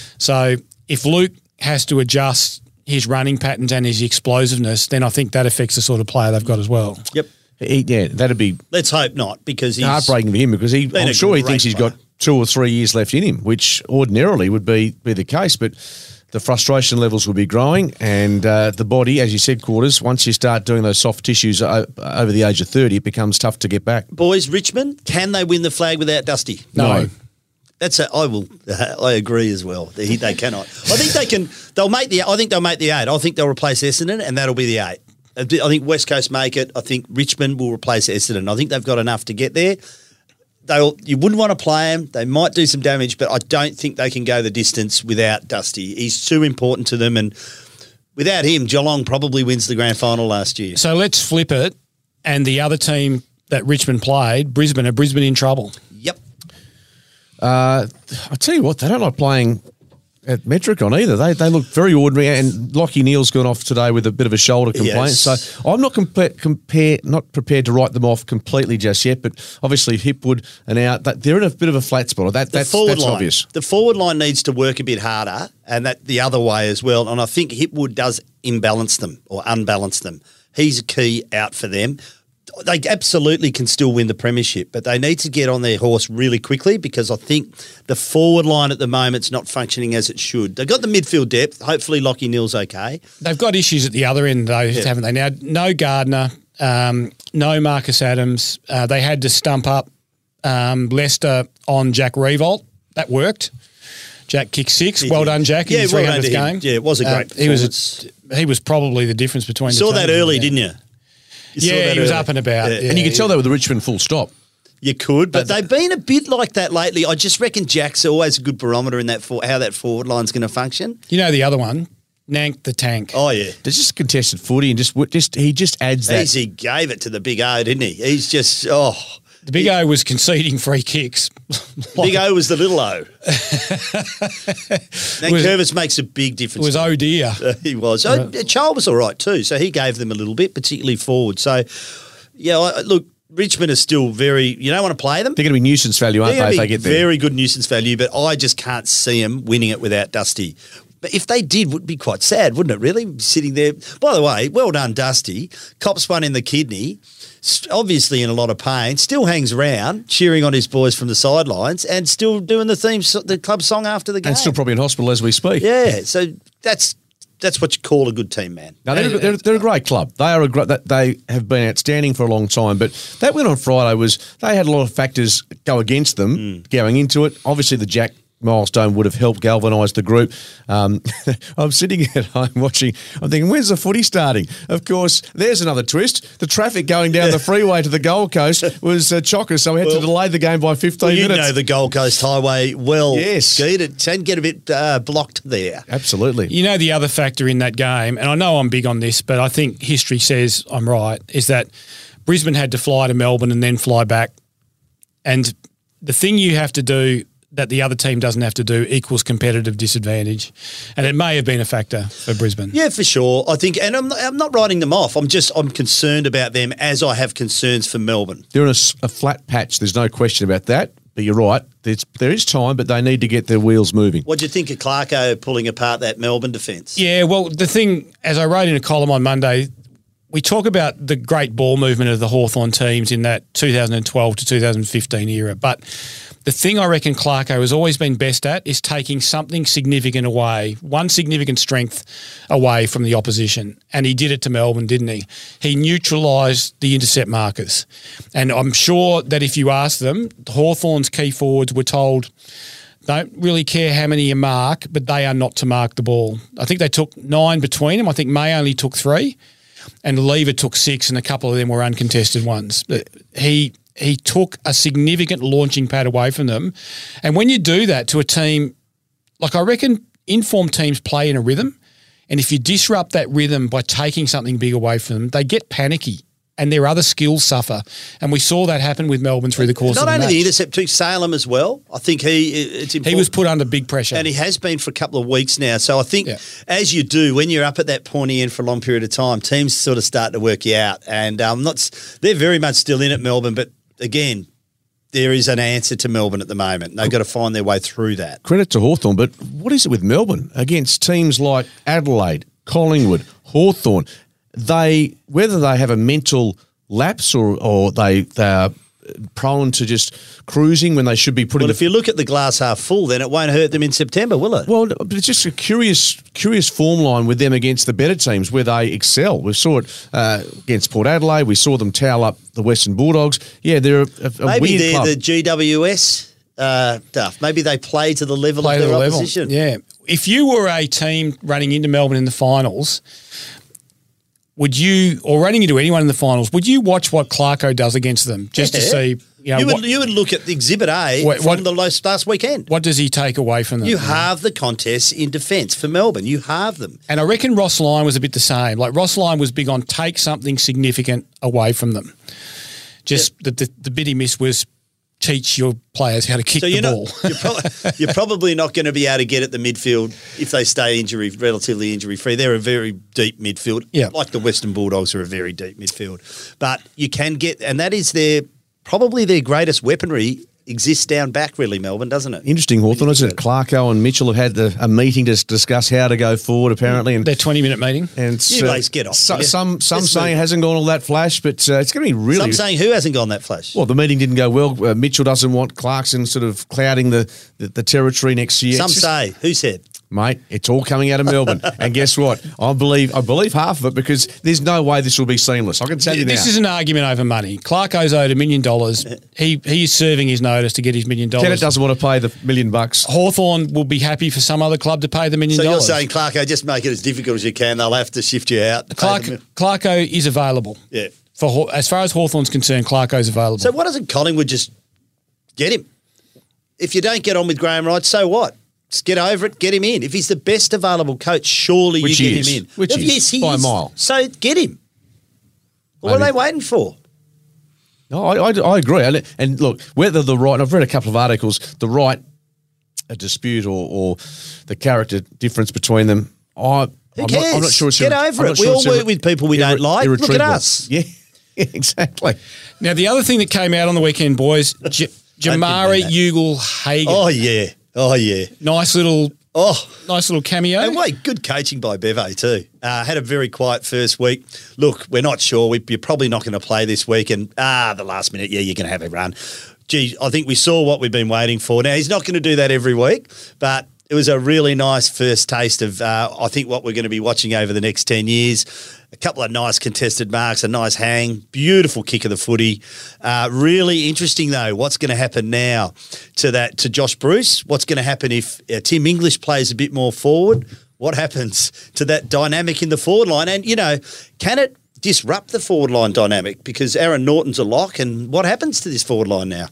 So if Luke has to adjust his running patterns and his explosiveness, then I think that affects the sort of player they've got as well. Yep. he, yeah, that'd be Let's hope not, because he's heartbreaking for him because he. been I'm a sure he great thinks he's player. got two or three years left in him, which ordinarily would be be the case, but. The frustration levels will be growing, and uh, the body, as you said, Quarters, once you start doing those soft tissues o- over the age of thirty, it becomes tough to get back. boys. Richmond, can they win the flag without Dusty? No. No. That's a, I will. I agree as well. They, they cannot. I think they can. They'll make the. I think they'll make the eight. I think they'll replace Essendon, and that'll be the eight. I think West Coast make it. I think Richmond will replace Essendon. I think they've got enough to get there. They'll. You wouldn't want to play them. They might do some damage, but I don't think they can go the distance without Dusty. He's too important to them, and without him, Geelong probably wins the grand final last year. So let's flip it. And the other team that Richmond played, Brisbane, are Brisbane in trouble? Yep. Uh, I tell you what, they don't like playing at Metricon either. They they look very ordinary, and Lockie Neal's gone off today with a bit of a shoulder complaint. Yes. So I'm not compa- compare not prepared to write them off completely just yet. But obviously Hipwood and out, that they're in a bit of a flat spot. That The that's, forward that's line, obvious. The forward line needs to work a bit harder, and that the other way as well. And I think Hipwood does imbalance them or unbalance them. He's a key out for them. They absolutely can still win the premiership, but they need to get on their horse really quickly because I think the forward line at the moment's not functioning as it should. They've got the midfield depth. Hopefully Lockie Neal's okay. They've got issues at the other end, though, Yeah. haven't they? Now, no Gardner, um, no Marcus Adams. Uh, they had to stump up um, Leicester on Jack Revolt. That worked. Jack kicked six. He well did. done, Jack, in Yeah, his well three done hundredth to him. game. Yeah, it was a great Uh, he was performance. a, he was probably the difference between You the saw teams, that early, yeah. didn't you? You saw Yeah, that he was early. up and about. Yeah. Yeah. And you can tell that with the Richmond full stop. You could, but they've been a bit like that lately. I just reckon Jack's always a good barometer in that for how that forward line's going to function. You know the other one, Nank the Tank. Oh yeah, There's just contested footy, and just just he just adds that. He's, he gave it to the big O, didn't he? He's just oh, The big O was conceding free kicks. big O was the little O. Now Was- Curvis makes a big It difference. was oh dear. Uh, he was. Oh, Charles was all right too, so he gave them a little bit, particularly forward. So yeah, I, look, Richmond is still very. You don't want to play them. They're going to be nuisance value, aren't They're they? If gonna they be get there. very good nuisance value, but I just can't see them winning it without Dusty. But if they did, it would be quite sad, wouldn't it, really? Sitting there. By the way, well done, Dusty. Cops one in the kidney, s- obviously in a lot of pain, still hangs around, cheering on his boys from the sidelines and still doing the theme, so- the club song after the game. and still probably in hospital as we speak. Yeah, so that's that's what you call a good team, man. No, they're, they're, they're a great club. They are a great. that- They have been outstanding for a long time. But that win on Friday was they had a lot of factors go against them Mm. going into it. Obviously, the Jack milestone would have helped galvanise the group. Um, I'm sitting at home watching. I'm thinking, when's the footy starting? Of course, there's another twist. The traffic going down the freeway to the Gold Coast was uh, chocker, so we had Well- to delay the game by fifteen Well, you minutes. know the Gold Coast Highway well, Yes. Skeet. It can get a bit uh, blocked there. Absolutely. You know the other factor in that game, and I know I'm big on this, but I think history says I'm right, is that Brisbane had to fly to Melbourne and then fly back. And the thing you have to do that the other team doesn't have to do equals competitive disadvantage. And it may have been a factor for Brisbane. Yeah, for sure. I think, and I'm not, I'm not writing them off. I'm just I'm concerned about them as I have concerns for Melbourne. They're in a, s- a flat patch. There's no question about that. But you're right. There's, there is time, but they need to get their wheels moving. What do you think of Clarko pulling apart that Melbourne defence? Yeah, well, the thing, as I wrote in a column on Monday, we talk about the great ball movement of the Hawthorn teams in that two thousand twelve to two thousand fifteen era. But the thing I reckon Clarko has always been best at is taking something significant away, one significant strength away from the opposition. And he did it to Melbourne, didn't he? He neutralised the intercept markers. And I'm sure that if you ask them, Hawthorn's key forwards were told, don't really care how many you mark, but they are not to mark the ball. I think they took nine between them. I think May only took three. And Lever took six, and a couple of them were uncontested ones. But he he took a significant launching pad away from them. And when you do that to a team, like I reckon informed teams play in a rhythm, and if you disrupt that rhythm by taking something big away from them, they get panicky and their other skills suffer. And we saw that happen with Melbourne through the course Not of the only match. the intercept, too, Salem as well. I think he it's important. He was put under big pressure. And he has been for a couple of weeks now. So I think Yeah. as you do, when you're up at that pointy end for a long period of time, teams sort of start to work you out. And um, not s- they're very much still in at Melbourne. But again, there is an answer to Melbourne at the moment. They've got to find their way through that. Credit to Hawthorn, but what is it with Melbourne against teams like Adelaide, Collingwood, Hawthorn? They whether they have a mental lapse or or they they are prone to just cruising when they should be putting. Well, the, if you look at the glass half full, then it won't hurt them in September, will it? well, but it's just a curious curious form line with them against the better teams where they excel. We saw it uh, against Port Adelaide. We saw them towel up the Western Bulldogs. Yeah, they're a, a, a Maybe weird they're club. the G W S uh, stuff. Maybe they play to the level play of to their the level. opposition. Yeah. If you were a team running into Melbourne in the finals, would you, or running into anyone in the finals, would you watch what Clarko does against them just to Yeah. see, you know, You would, what, you would look at the Exhibit A What- from what- the last, last weekend. what does he take away from them? You have the contests in defence for Melbourne. You have them. And I reckon Ross Lyon was a bit the same. Like Ross Lyon was big on take something significant away from them. Just the, the, the bit he missed was teach your players how to kick So the you're ball. not, you're, pro- you're probably not going to be able to get at the midfield if they stay injury relatively injury free. They're a very deep midfield, Yeah. like the Western Bulldogs are a very deep midfield. But you can get, and that is their probably their greatest weaponry exists down back, really, Melbourne, doesn't it? Interesting, Hawthorn, isn't it? Clarko and Mitchell have had the, a meeting to s- discuss how to go forward, apparently. And, Their twenty-minute meeting. and You blokes get off, so- will you? some some Let's saying move. it hasn't gone all that flash, but uh, it's going to be really. Some saying who hasn't gone that flash? well, the meeting didn't go well. Uh, Mitchell doesn't want Clarkson sort of clouding the, the, the territory next year. Some It's just- say. Who said? Mate, it's all coming out of Melbourne. And guess what? I believe I believe half of it because there's no way this will be seamless. I can tell you now. This is an argument over money. Clarko's owed a million dollars. He He's serving his notice to get his million dollars. Kennett doesn't want to pay the million bucks. Hawthorn will be happy for some other club to pay the million So dollars. you're saying, Clarko, just make it as difficult as you can. They'll have to shift you out. Clark, Pay them- Clarko is available. Yeah. For Haw- as far as Hawthorn's concerned, Clarko's available. So why doesn't Collingwood just get him? If you don't get on with Graham Wright, so what? Just get over it, get him in. If he's the best available coach, surely Which you he get is. him in. Which Well, he is, yes, he by a is. mile. So get him. What are Maybe. they waiting for? No, I, I, I agree. And, and look, whether the right, and I've read a couple of articles, the right, a dispute or, or the character difference between them, I, Who I'm, cares? Not, I'm not sure it's Get irre- over I'm it. not We sure all it's work irre- with people we don't like. Look at irretrievable. us. Yeah, exactly. now, the other thing that came out on the weekend, boys, J- Don't Jamari give Ugle Hagen. Oh, yeah. Oh, yeah. Nice little Oh, nice little cameo. and wait, good coaching by Bevo too. Uh, had a very quiet first week. Look, we're not sure. We, you're probably not going to play this week. And, ah, the last minute, yeah, you're going to have a run. Gee, I think we saw what we've been waiting for. Now, he's not going to do that every week, but it was a really nice first taste of, uh, I think, what we're going to be watching over the next ten years. A couple of nice contested marks, a nice hang, beautiful kick of the footy. Uh, really interesting, though, what's going to happen now to that to Josh Bruce? What's going to happen if uh, Tim English plays a bit more forward? What happens to that dynamic in the forward line? And, you know, can it disrupt the forward line dynamic? Because Aaron Norton's a lock, and what happens to this forward line now?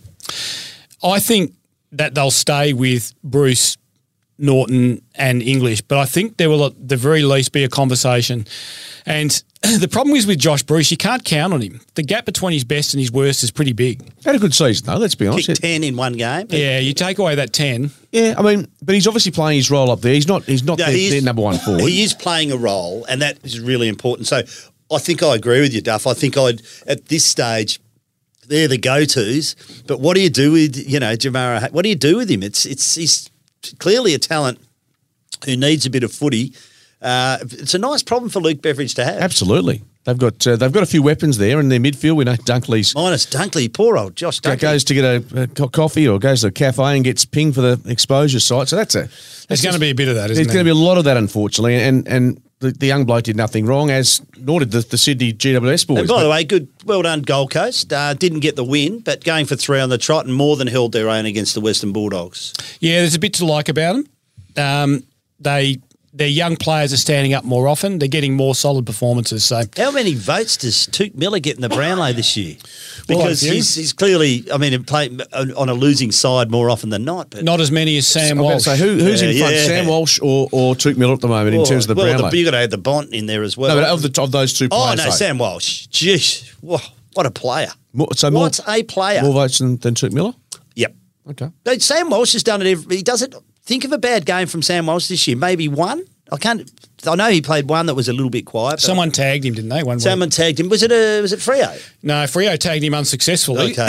I think that they'll stay with Bruce, Norton and English, but I think there will at the very least be a conversation. And the problem is with Josh Bruce, you can't count on him. The gap between his best and his worst is pretty big. Had a good season, though, let's be honest. Kicked ten in one game. Yeah, you take away that ten. Yeah, I mean, but he's obviously playing his role up there. He's not He's not No, their, he is- their number one forward. He is playing a role, and that is really important. So I think I agree with you, Duff. I think I'd, at this stage, they're the go-tos. But what do you do with, you know, Jamara? What do you do with him? It's it's He's clearly a talent who needs a bit of footy. Uh, it's a nice problem for Luke Beveridge to have. Absolutely. They've got uh, they've got a few weapons there in their midfield. We know Dunkley's Minus Dunkley, poor old Josh Dunkley. goes to get a, a co- coffee or goes to a cafe and gets pinged for the exposure site. So that's a that's There's going to be a bit of that, isn't There's there? going to be a lot of that, unfortunately. And and the, the young bloke did nothing wrong, as nor did the, the Sydney G W S boys. And by But the way, good, well done, Gold Coast. Uh, didn't get the win, but going for three on the trot and more than held their own against the Western Bulldogs. Yeah, there's a bit to like about them. Um, they their young players are standing up more often. They're getting more solid performances. So How many votes does Toot Miller get in the Brownlow this year? Because Well, a few. he's, he's clearly, I mean, playing on a losing side more often than not. But not as many as Sam I'm going Walsh. to say who, who's Yeah, in front, yeah. Sam Walsh or or Toot Miller at the moment in well, terms of the well, Brownlow? the, you got to add the Bont in there as well. no, but of the of those two oh players. no, though. Sam Walsh. Jeez, wha- what a player! More, so more, What a player! more votes than, than Toot Miller. Yep. Okay. But Sam Walsh has done it. Every, he does it. Think of a bad game from Sam Walsh this year. Maybe one. I can't. I know he played one that was a little bit quiet. but Someone tagged him, didn't they? One Someone week. tagged him. Was it a? Was it Freo? No, Freo tagged him unsuccessfully. Okay.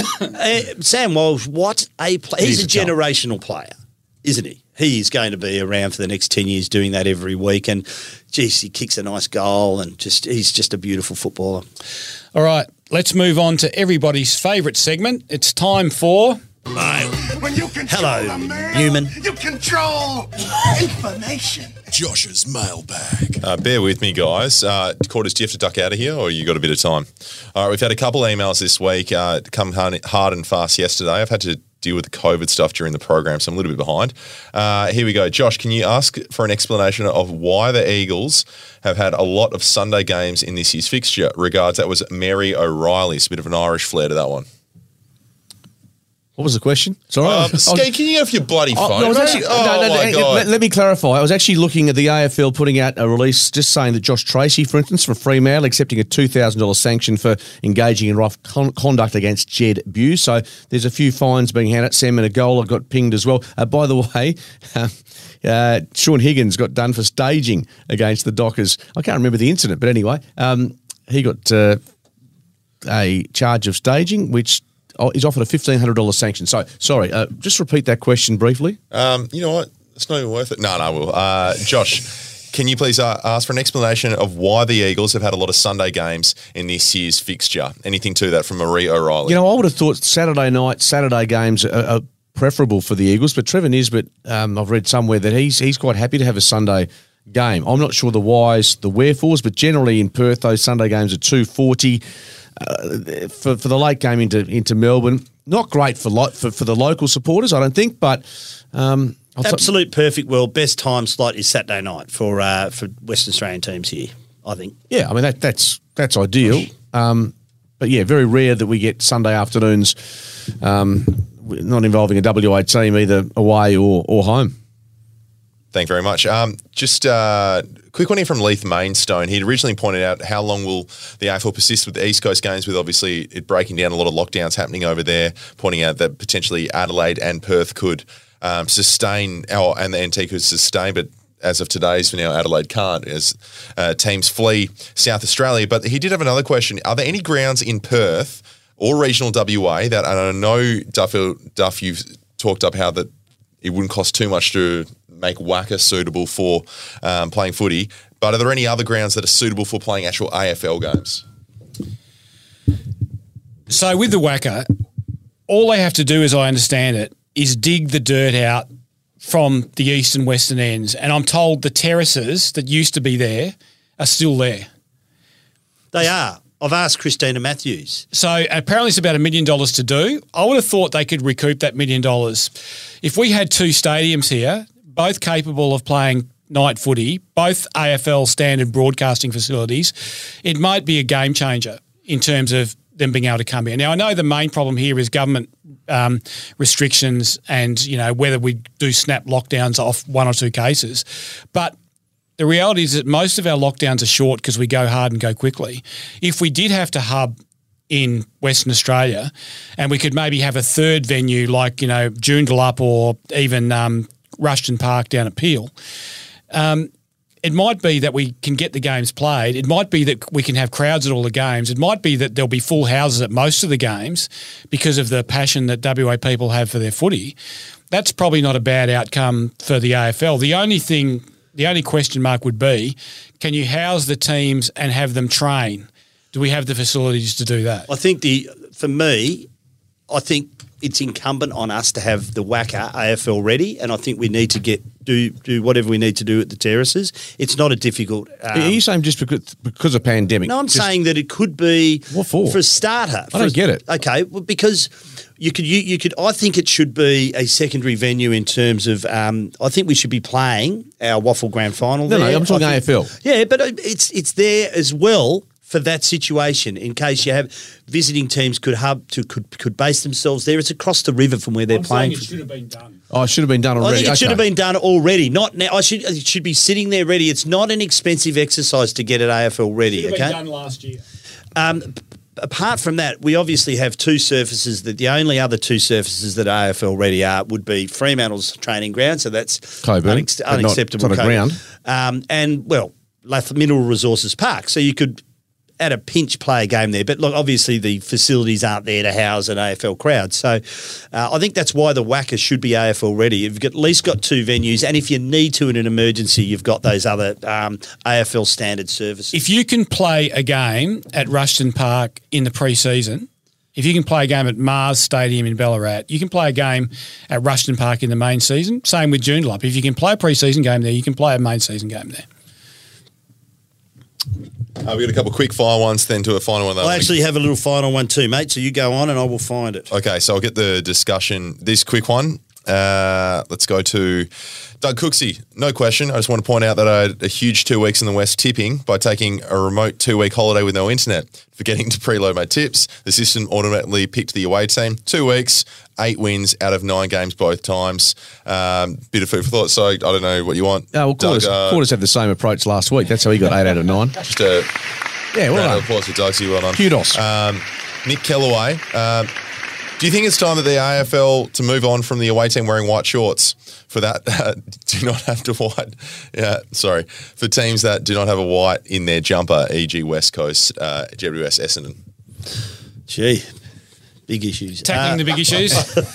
uh, Sam Walsh, what a player. He's He's a a talent. generational player, isn't he? He is going to be around for the next ten years doing that every week. And, geez, he kicks a nice goal and just he's just a beautiful footballer. All right, let's move on to everybody's favourite segment. It's time for... When you control Hello, the mail, Newman. You control information. Josh's mailbag. Uh, bear with me, guys. Uh, Quarters, do you have to duck out of here or you got a bit of time? All right, we've had a couple of emails this week uh, come hard hard and fast yesterday. I've had to deal with the COVID stuff during the program, so I'm a little bit behind. Uh, here we go. Josh, can you ask for an explanation of why the Eagles have had a lot of Sunday games in this year's fixture? Regards, that was Mary O'Reilly. It's a bit of an Irish flair to that one. What was the question? Sorry. Um, Ski, can you get off your bloody phone? I was mate? actually, oh, no, no, my no, God. Let, let me clarify. I was actually looking at the A F L putting out a release just saying that Josh Tracy, for instance, from Fremantle, accepting a two thousand dollars sanction for engaging in rough con- conduct against Jed Bew. So there's a few fines being handed. Sam Menegola got pinged as well. Uh, by the way, uh, Sean Higgins got done for staging against the Dockers. I can't remember the incident, but anyway, um, he got uh, a charge of staging, which... Oh, he's offered a fifteen hundred dollars sanction. So, sorry, uh, just repeat that question briefly. Um, you know what? It's not even worth it. No, no, we'll. Uh, Josh, can you please uh, ask for an explanation of why the Eagles have had a lot of Sunday games in this year's fixture? Anything to that from Marie O'Reilly? You know, I would have thought Saturday night, Saturday games are, are preferable for the Eagles, but Trevor Nisbet, um, I've read somewhere that he's he's quite happy to have a Sunday game. I'm not sure the whys, the wherefores, but generally in Perth, those Sunday games are two forty. Uh, for for the late game into into Melbourne, not great for lo- for, for the local supporters, I don't think. But um, absolute perfect world, best time slot is Saturday night for uh, for Western Australian teams here. I think. Yeah, I mean that that's that's ideal. Um, but yeah, very rare that we get Sunday afternoons um, not involving a W A team either away or or home. Thank you very much. Um, just a uh, quick one here from Leith Mainstone. He'd originally pointed out how long will the A F L persist with the East Coast games, with obviously it breaking down a lot of lockdowns happening over there, pointing out that potentially Adelaide and Perth could um, sustain, or, and the N T could sustain, but as of today's for now, Adelaide can't as uh, teams flee South Australia. But he did have another question. Are there any grounds in Perth or regional W A that, and I know, Duff, Duff you've talked up how that it wouldn't cost too much to make WACA suitable for um, playing footy, but are there any other grounds that are suitable for playing actual A F L games? So with the WACA, all they have to do, as I understand it, is dig the dirt out from the east and western ends. And I'm told the terraces that used to be there are still there. They are. I've asked Christina Matthews. So apparently it's about a million dollars to do. I would have thought they could recoup that million dollars. If we had two stadiums here, both capable of playing night footy, both A F L standard broadcasting facilities, it might be a game changer in terms of them being able to come here. Now, I know the main problem here is government um, restrictions and, you know, whether we do snap lockdowns off one or two cases. But the reality is that most of our lockdowns are short because we go hard and go quickly. If we did have to hub in Western Australia and we could maybe have a third venue like, you know, Joondalup or even um, Rushton Park down at Peel, um, it might be that we can get the games played. It might be that we can have crowds at all the games. It might be that there'll be full houses at most of the games because of the passion that W A people have for their footy. That's probably not a bad outcome for the A F L. The only thing... The only question mark would be, can you house the teams and have them train? Do we have the facilities to do that? I think the for me, I think it's incumbent on us to have the WACA A F L ready, and I think we need to get do do whatever we need to do at the terraces. It's not a difficult. Um, Are you saying just because because of pandemic? No, I'm just, saying that it could be What for? for a starter. I don't For- get it. Okay, well, because you could you, you could. I think it should be a secondary venue in terms of. Um, I think we should be playing our Waffle Grand Final. No, no, there. I'm talking I A think- F L. Yeah, but it's it's there as well for that situation in case you have visiting teams could hub to could could base themselves there. It's across the river from where they're I'm playing. saying it should have been done. Oh, it should have been done I already. think it should Okay. have been done already. Not now. I should. It should be sitting there ready. It's not an expensive exercise to get it A F L ready. Should have Okay. been done last year. Um, p- apart from that, we obviously have two surfaces that the only other two surfaces that A F L ready are would be Fremantle's training ground, so that's Coburn, unex- but not- unacceptable it's not a Coburn. ground. Um, and well, Lath Mineral Resources Park, so you could at a pinch play a game there. But look, obviously the facilities aren't there to house an A F L crowd. So uh, I think that's why the WACA should be A F L ready. You've got, at least got two venues, and if you need to in an emergency, you've got those other um, A F L standard services. If you can play a game at Rushton Park in the pre-season, if you can play a game at Mars Stadium in Ballarat, you can play a game at Rushton Park in the main season. Same with Joondalup. If you can play a pre-season game there, you can play a main season game there. Uh, we've got a couple of quick fire ones, then to a final one. that I I wanna- actually have a little final one too, mate. So you go on and I will find it. Okay, so I'll get the discussion. This quick one. Uh, let's go to Doug Cooksey. No question. I just want to point out that I had a huge two weeks in the West tipping by taking a remote two-week holiday with no internet. Forgetting to preload my tips, the system automatically picked the away team. Two weeks, eight wins out of nine games both times. Um, bit of food for thought. So I don't know what you want. Uh, well, Doug, Quarters, uh, Quarters had the same approach last week. That's how he got eight out of nine. Just a Yeah, well round done. of applause for Dougsy. Well done. Kudos. Um, Nick Kellaway. Um, do you think it's time that the A F L to move on from the away team wearing white shorts? For that, uh, do not have to white. Yeah, sorry. For teams that do not have a white in their jumper, for example West Coast, uh, G W S Essendon. Gee, big issues. Tackling Uh, the big issues.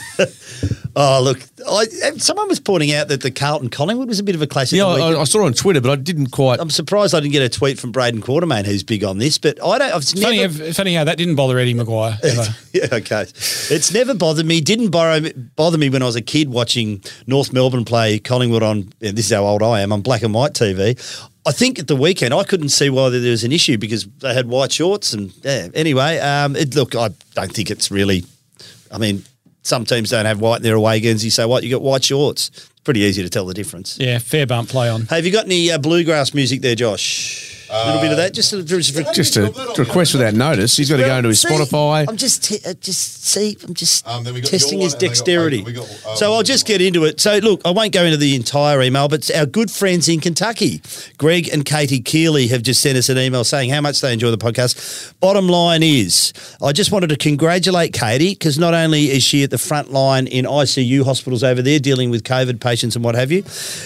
Oh, look, I, someone was pointing out that the Carlton Collingwood was a bit of a clash. at Yeah, the I, weekend. I saw it on Twitter, but I didn't quite. I'm surprised I didn't get a tweet from Braden Quartermain, who's big on this. But I don't. I've Funny, never. how, funny how that didn't bother Eddie Maguire ever. Yeah, okay. It's never bothered me. Didn't borrow, bother me when I was a kid watching North Melbourne play Collingwood on. And this is how old I am on black and white T V. I think at the weekend I couldn't see why there was an issue because they had white shorts and yeah. Anyway, um, it, look, I don't think it's really. I mean. Some teams don't have white in their away guernsey, so what? You got white shorts. It's pretty easy to tell the difference. Yeah, fair bump play on. Hey, have you got any uh, bluegrass music there, Josh? A little bit of that, just a, just, a, Just a request without notice. He's got to go into his See, Spotify. I'm just, te- uh, just see, I'm just Um, then we got testing your his one, and they got- dexterity. we got, uh, so I'll just get into it. So look, I won't go into the entire email, but our good friends in Kentucky, Greg and Katie Keeley, have just sent us an email saying how much they enjoy the podcast. Bottom line is, I just wanted to congratulate Katie because not only is she at the front line in I C U hospitals over there dealing with COVID patients and what have you,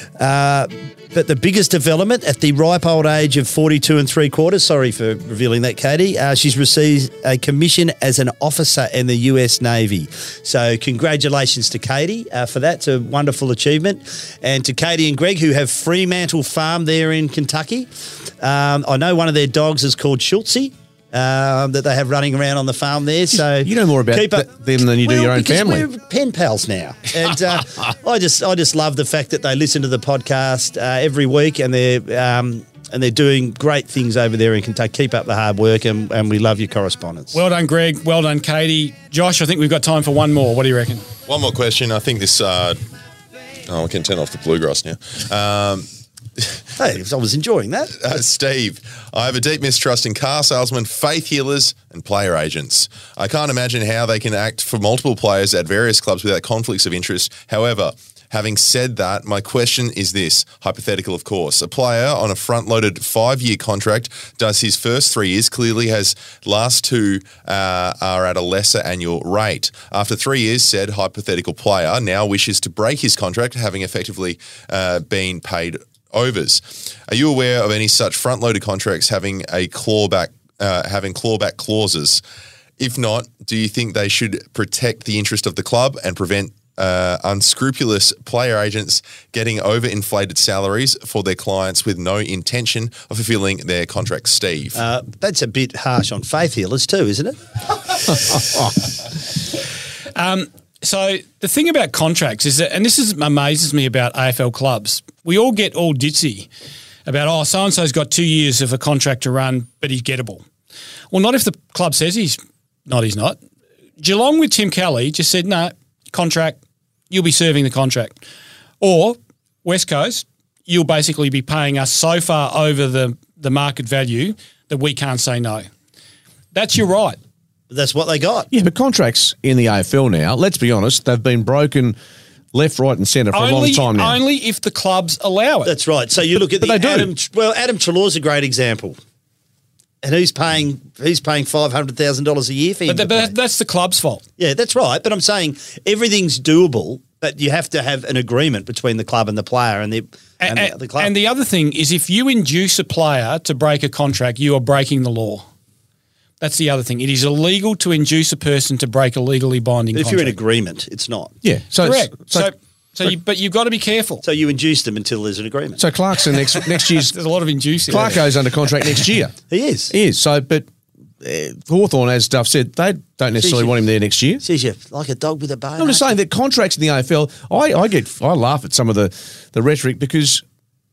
uh, but the biggest development at the ripe old age of forty-two and three quarters, sorry for revealing that, Katie, uh, she's received a commission as an officer in the U S Navy. So congratulations to Katie uh, for that. It's a wonderful achievement. And to Katie and Greg, who have Fremantle Farm there in Kentucky. Um, I know one of their dogs is called Schultzy. Um, that they have running around on the farm there. So You know more about keep up- th- them than you do Well, your own because family. We're pen pals now, and uh, I just I just love the fact that they listen to the podcast uh, every week, and they're um, and they're doing great things over there in Kentucky. Keep up the hard work, and, and we love your correspondence. Well done, Greg. Well done, Katie. Josh, I think we've got time for one more. What do you reckon? One more question. I think this. Uh, oh, I can turn off the bluegrass now. Um, Hey, I was enjoying that. Uh, Steve, I have a deep mistrust in car salesmen, faith healers, and player agents. I can't imagine how they can act for multiple players at various clubs without conflicts of interest. However, having said that, my question is this, hypothetical of course. A player on a front-loaded five-year contract does his first three years, clearly has last two uh, are at a lesser annual rate. After three years, said hypothetical player now wishes to break his contract, having effectively uh, been paid overs. Are you aware of any such front-loaded contracts having a clawback, uh, having clawback clauses? If not, do you think they should protect the interest of the club and prevent uh, unscrupulous player agents getting overinflated salaries for their clients with no intention of fulfilling their contract? Steve, Uh, that's a bit harsh on faith healers too, isn't it? Um, so the thing about contracts is that, and this is amazes me about A F L clubs, we all get all ditzy about, oh, so-and-so's got two years of a contract to run, but he's gettable. Well, not if the club says he's not, he's not. Geelong with Tim Kelly just said, no, contract, you'll be serving the contract. Or West Coast, you'll basically be paying us so far over the, the market value that we can't say no. That's your right. That's what they got. Yeah, but contracts in the A F L now, let's be honest, they've been broken left, right and centre for only, a long time now. Only if the clubs allow it. That's right. So you look at the But they do. Adam. Well, Adam Treloar's a great example, and who's paying? Who's paying five hundred thousand dollars a year for him? But, to that, but play? that's the club's fault. Yeah, that's right. But I'm saying everything's doable, but you have to have an agreement between the club and the player and the and, And, the, the club. and the other thing is if you induce a player to break a contract, you are breaking the law. That's the other thing. It is illegal to induce a person to break a legally binding if contract. you're in agreement, it's not. Yeah, so Correct. it's- So, so, so, you, but you've got to be careful. So you induce them until there's an agreement. so Clarkson next next year's There's a lot of inducing. Clarko's under contract next year. he is. He is. So, but uh, Hawthorn, as Duff said, they don't necessarily want him there next year. Says you like a dog with a bone. I'm just saying that contracts in the A F L, I, I get, I laugh at some of the, the rhetoric because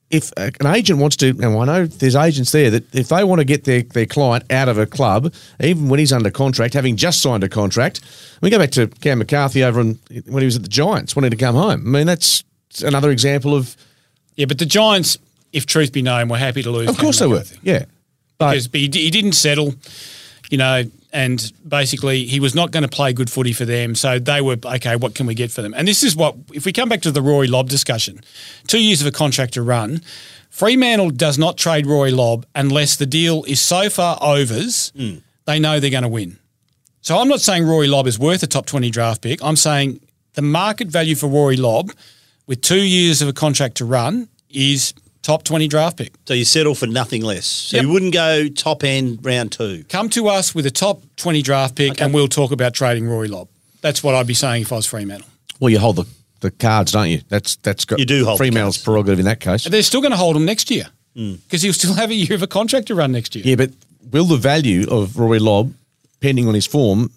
if an agent wants to, and I know there's agents there that if they want to get their, their client out of a club, even when he's under contract, having just signed a contract, we go back to Cam McCarthy over in, when he was at the Giants, wanting to come home. I mean, that's another example of. Yeah, but the Giants, if truth be known, were happy to lose. Of course they were. Yeah, but because he, he didn't settle, you know, and basically he was not going to play good footy for them. So they were, okay, what can we get for them? And this is what, if we come back to the Rory Lobb discussion, two years of a contract to run, Fremantle does not trade Rory Lobb unless the deal is so far overs, mm. they know they're going to win. So I'm not saying Rory Lobb is worth a top twenty draft pick. I'm saying the market value for Rory Lobb with two years of a contract to run is top twenty draft pick. So you settle for nothing less. So Yep. you wouldn't go top end round two. Come to us with a top twenty draft pick Okay. and we'll talk about trading Rory Lobb. That's what I'd be saying if I was Fremantle. well, you hold the, the cards, don't you? That's that's got You do hold the Fremantle's cards. prerogative in that case. And they're still going to hold him next year because he'll still have a year of a contract to run next year. Yeah, but will the value of Rory Lobb, depending on his form,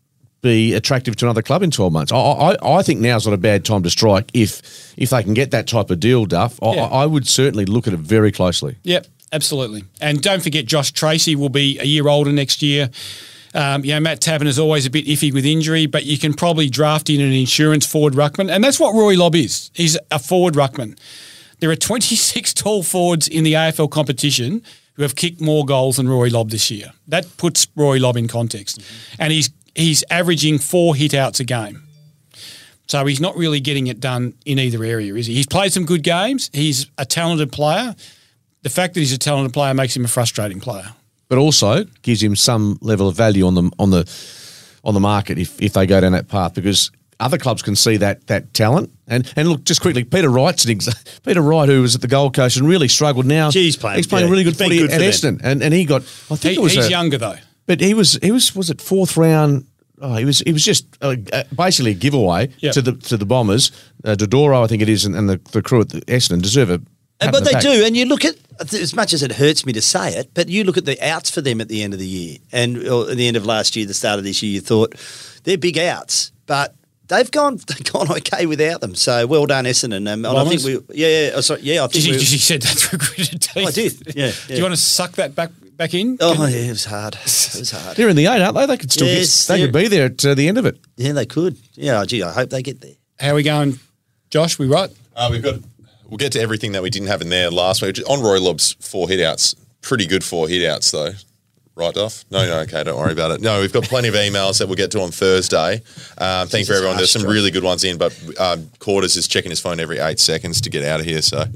be attractive to another club in twelve months? I, I, I think now's not a bad time to strike if if they can get that type of deal, Duff. I, Yeah. I would certainly look at it very closely. Yep, absolutely. And don't forget Josh Tracy will be a year older next year. Um, you know, Matt Tappen is always a bit iffy with injury, but you can probably draft in an insurance forward ruckman. And that's what Rory Lobb is. He's a forward ruckman. There are twenty-six tall forwards in the A F L competition who have kicked more goals than Rory Lobb this year. That puts Rory Lobb in context. Mm-hmm. And he's he's averaging four hit-outs a game. So he's not really getting it done in either area, is he? He's played some good games. He's a talented player. The fact that he's a talented player makes him a frustrating player. But also gives him some level of value on the on the on the market if, if they go down that path, because other clubs can see that that talent. And and look, just quickly, Peter Wright's an exa- Peter Wright, who was at the Gold Coast and really struggled now. Gee, he's playing- he's playing yeah, really good he's been footy good at for them. Essendon, and and he got. I think He, it was he's a, younger though. but he was he was was it fourth round. Oh, he was he was just uh, uh, basically a giveaway Yep. to the to the Bombers. Uh, Dodoro, I think it is, and, and the, the crew at the Essendon deserve a. And, pat but on the they back. do, and you look at, as much as it hurts me to say it, but you look at the outs for them at the end of the year, and or at the end of last year, the start of this year, you thought they're big outs, but they've gone they've gone okay without them. So well done, Essendon. Um, and I think Bombers? we, yeah, yeah, oh, sorry, yeah, I think Just, we. just he said that through gritted teeth. I did, yeah, Do yeah. you want to suck that back back in? Oh Can- yeah, it was hard. It was hard. They're in the eight, aren't they? They could still Yes, get, they could they're- be there at uh, the end of it. Yeah, they could. Yeah, gee, I hope they get there. How are we going, Josh? We right? Uh, we've got. We'll get to everything that we didn't have in there last week. On Roy Lobb's four hit-outs. Pretty good four hit-outs, though. Right, Duff? No, no, okay, don't worry about it. No, we've got plenty of emails that we'll get to on Thursday. Um, thank you for everyone. There's some harsh, really good ones in, but um, Quarters is checking his phone every eight seconds to get out of here, so...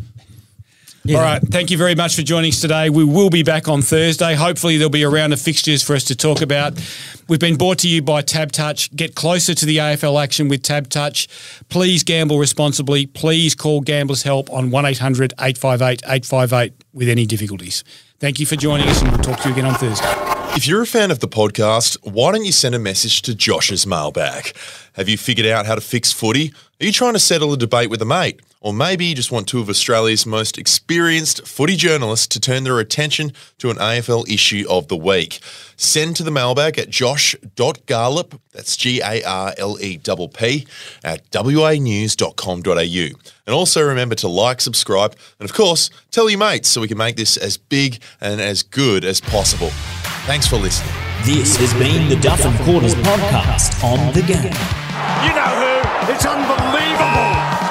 All right. Thank you very much for joining us today. We will be back on Thursday. Hopefully there'll be a round of fixtures for us to talk about. We've been brought to you by Tab Touch. Get closer to the A F L action with Tab Touch. Please gamble responsibly. Please call Gamblers Help on one eight hundred eight five eight eight five eight with any difficulties. Thank you for joining us, and we'll talk to you again on Thursday. If you're a fan of the podcast, why don't you send a message to Josh's mailbag? Have you figured out how to fix footy? Are you trying to settle a debate with a mate? Or maybe you just want two of Australia's most experienced footy journalists to turn their attention to an A F L issue of the week. Send to the mailbag at josh dot garlip, that's G A R L E P P, at w a news dot com dot a u. And also remember to like, subscribe, and of course, tell your mates so we can make this as big and as good as possible. Thanks for listening. This has been the Duff and Quarters podcast on The Game. You know who? It's unbelievable.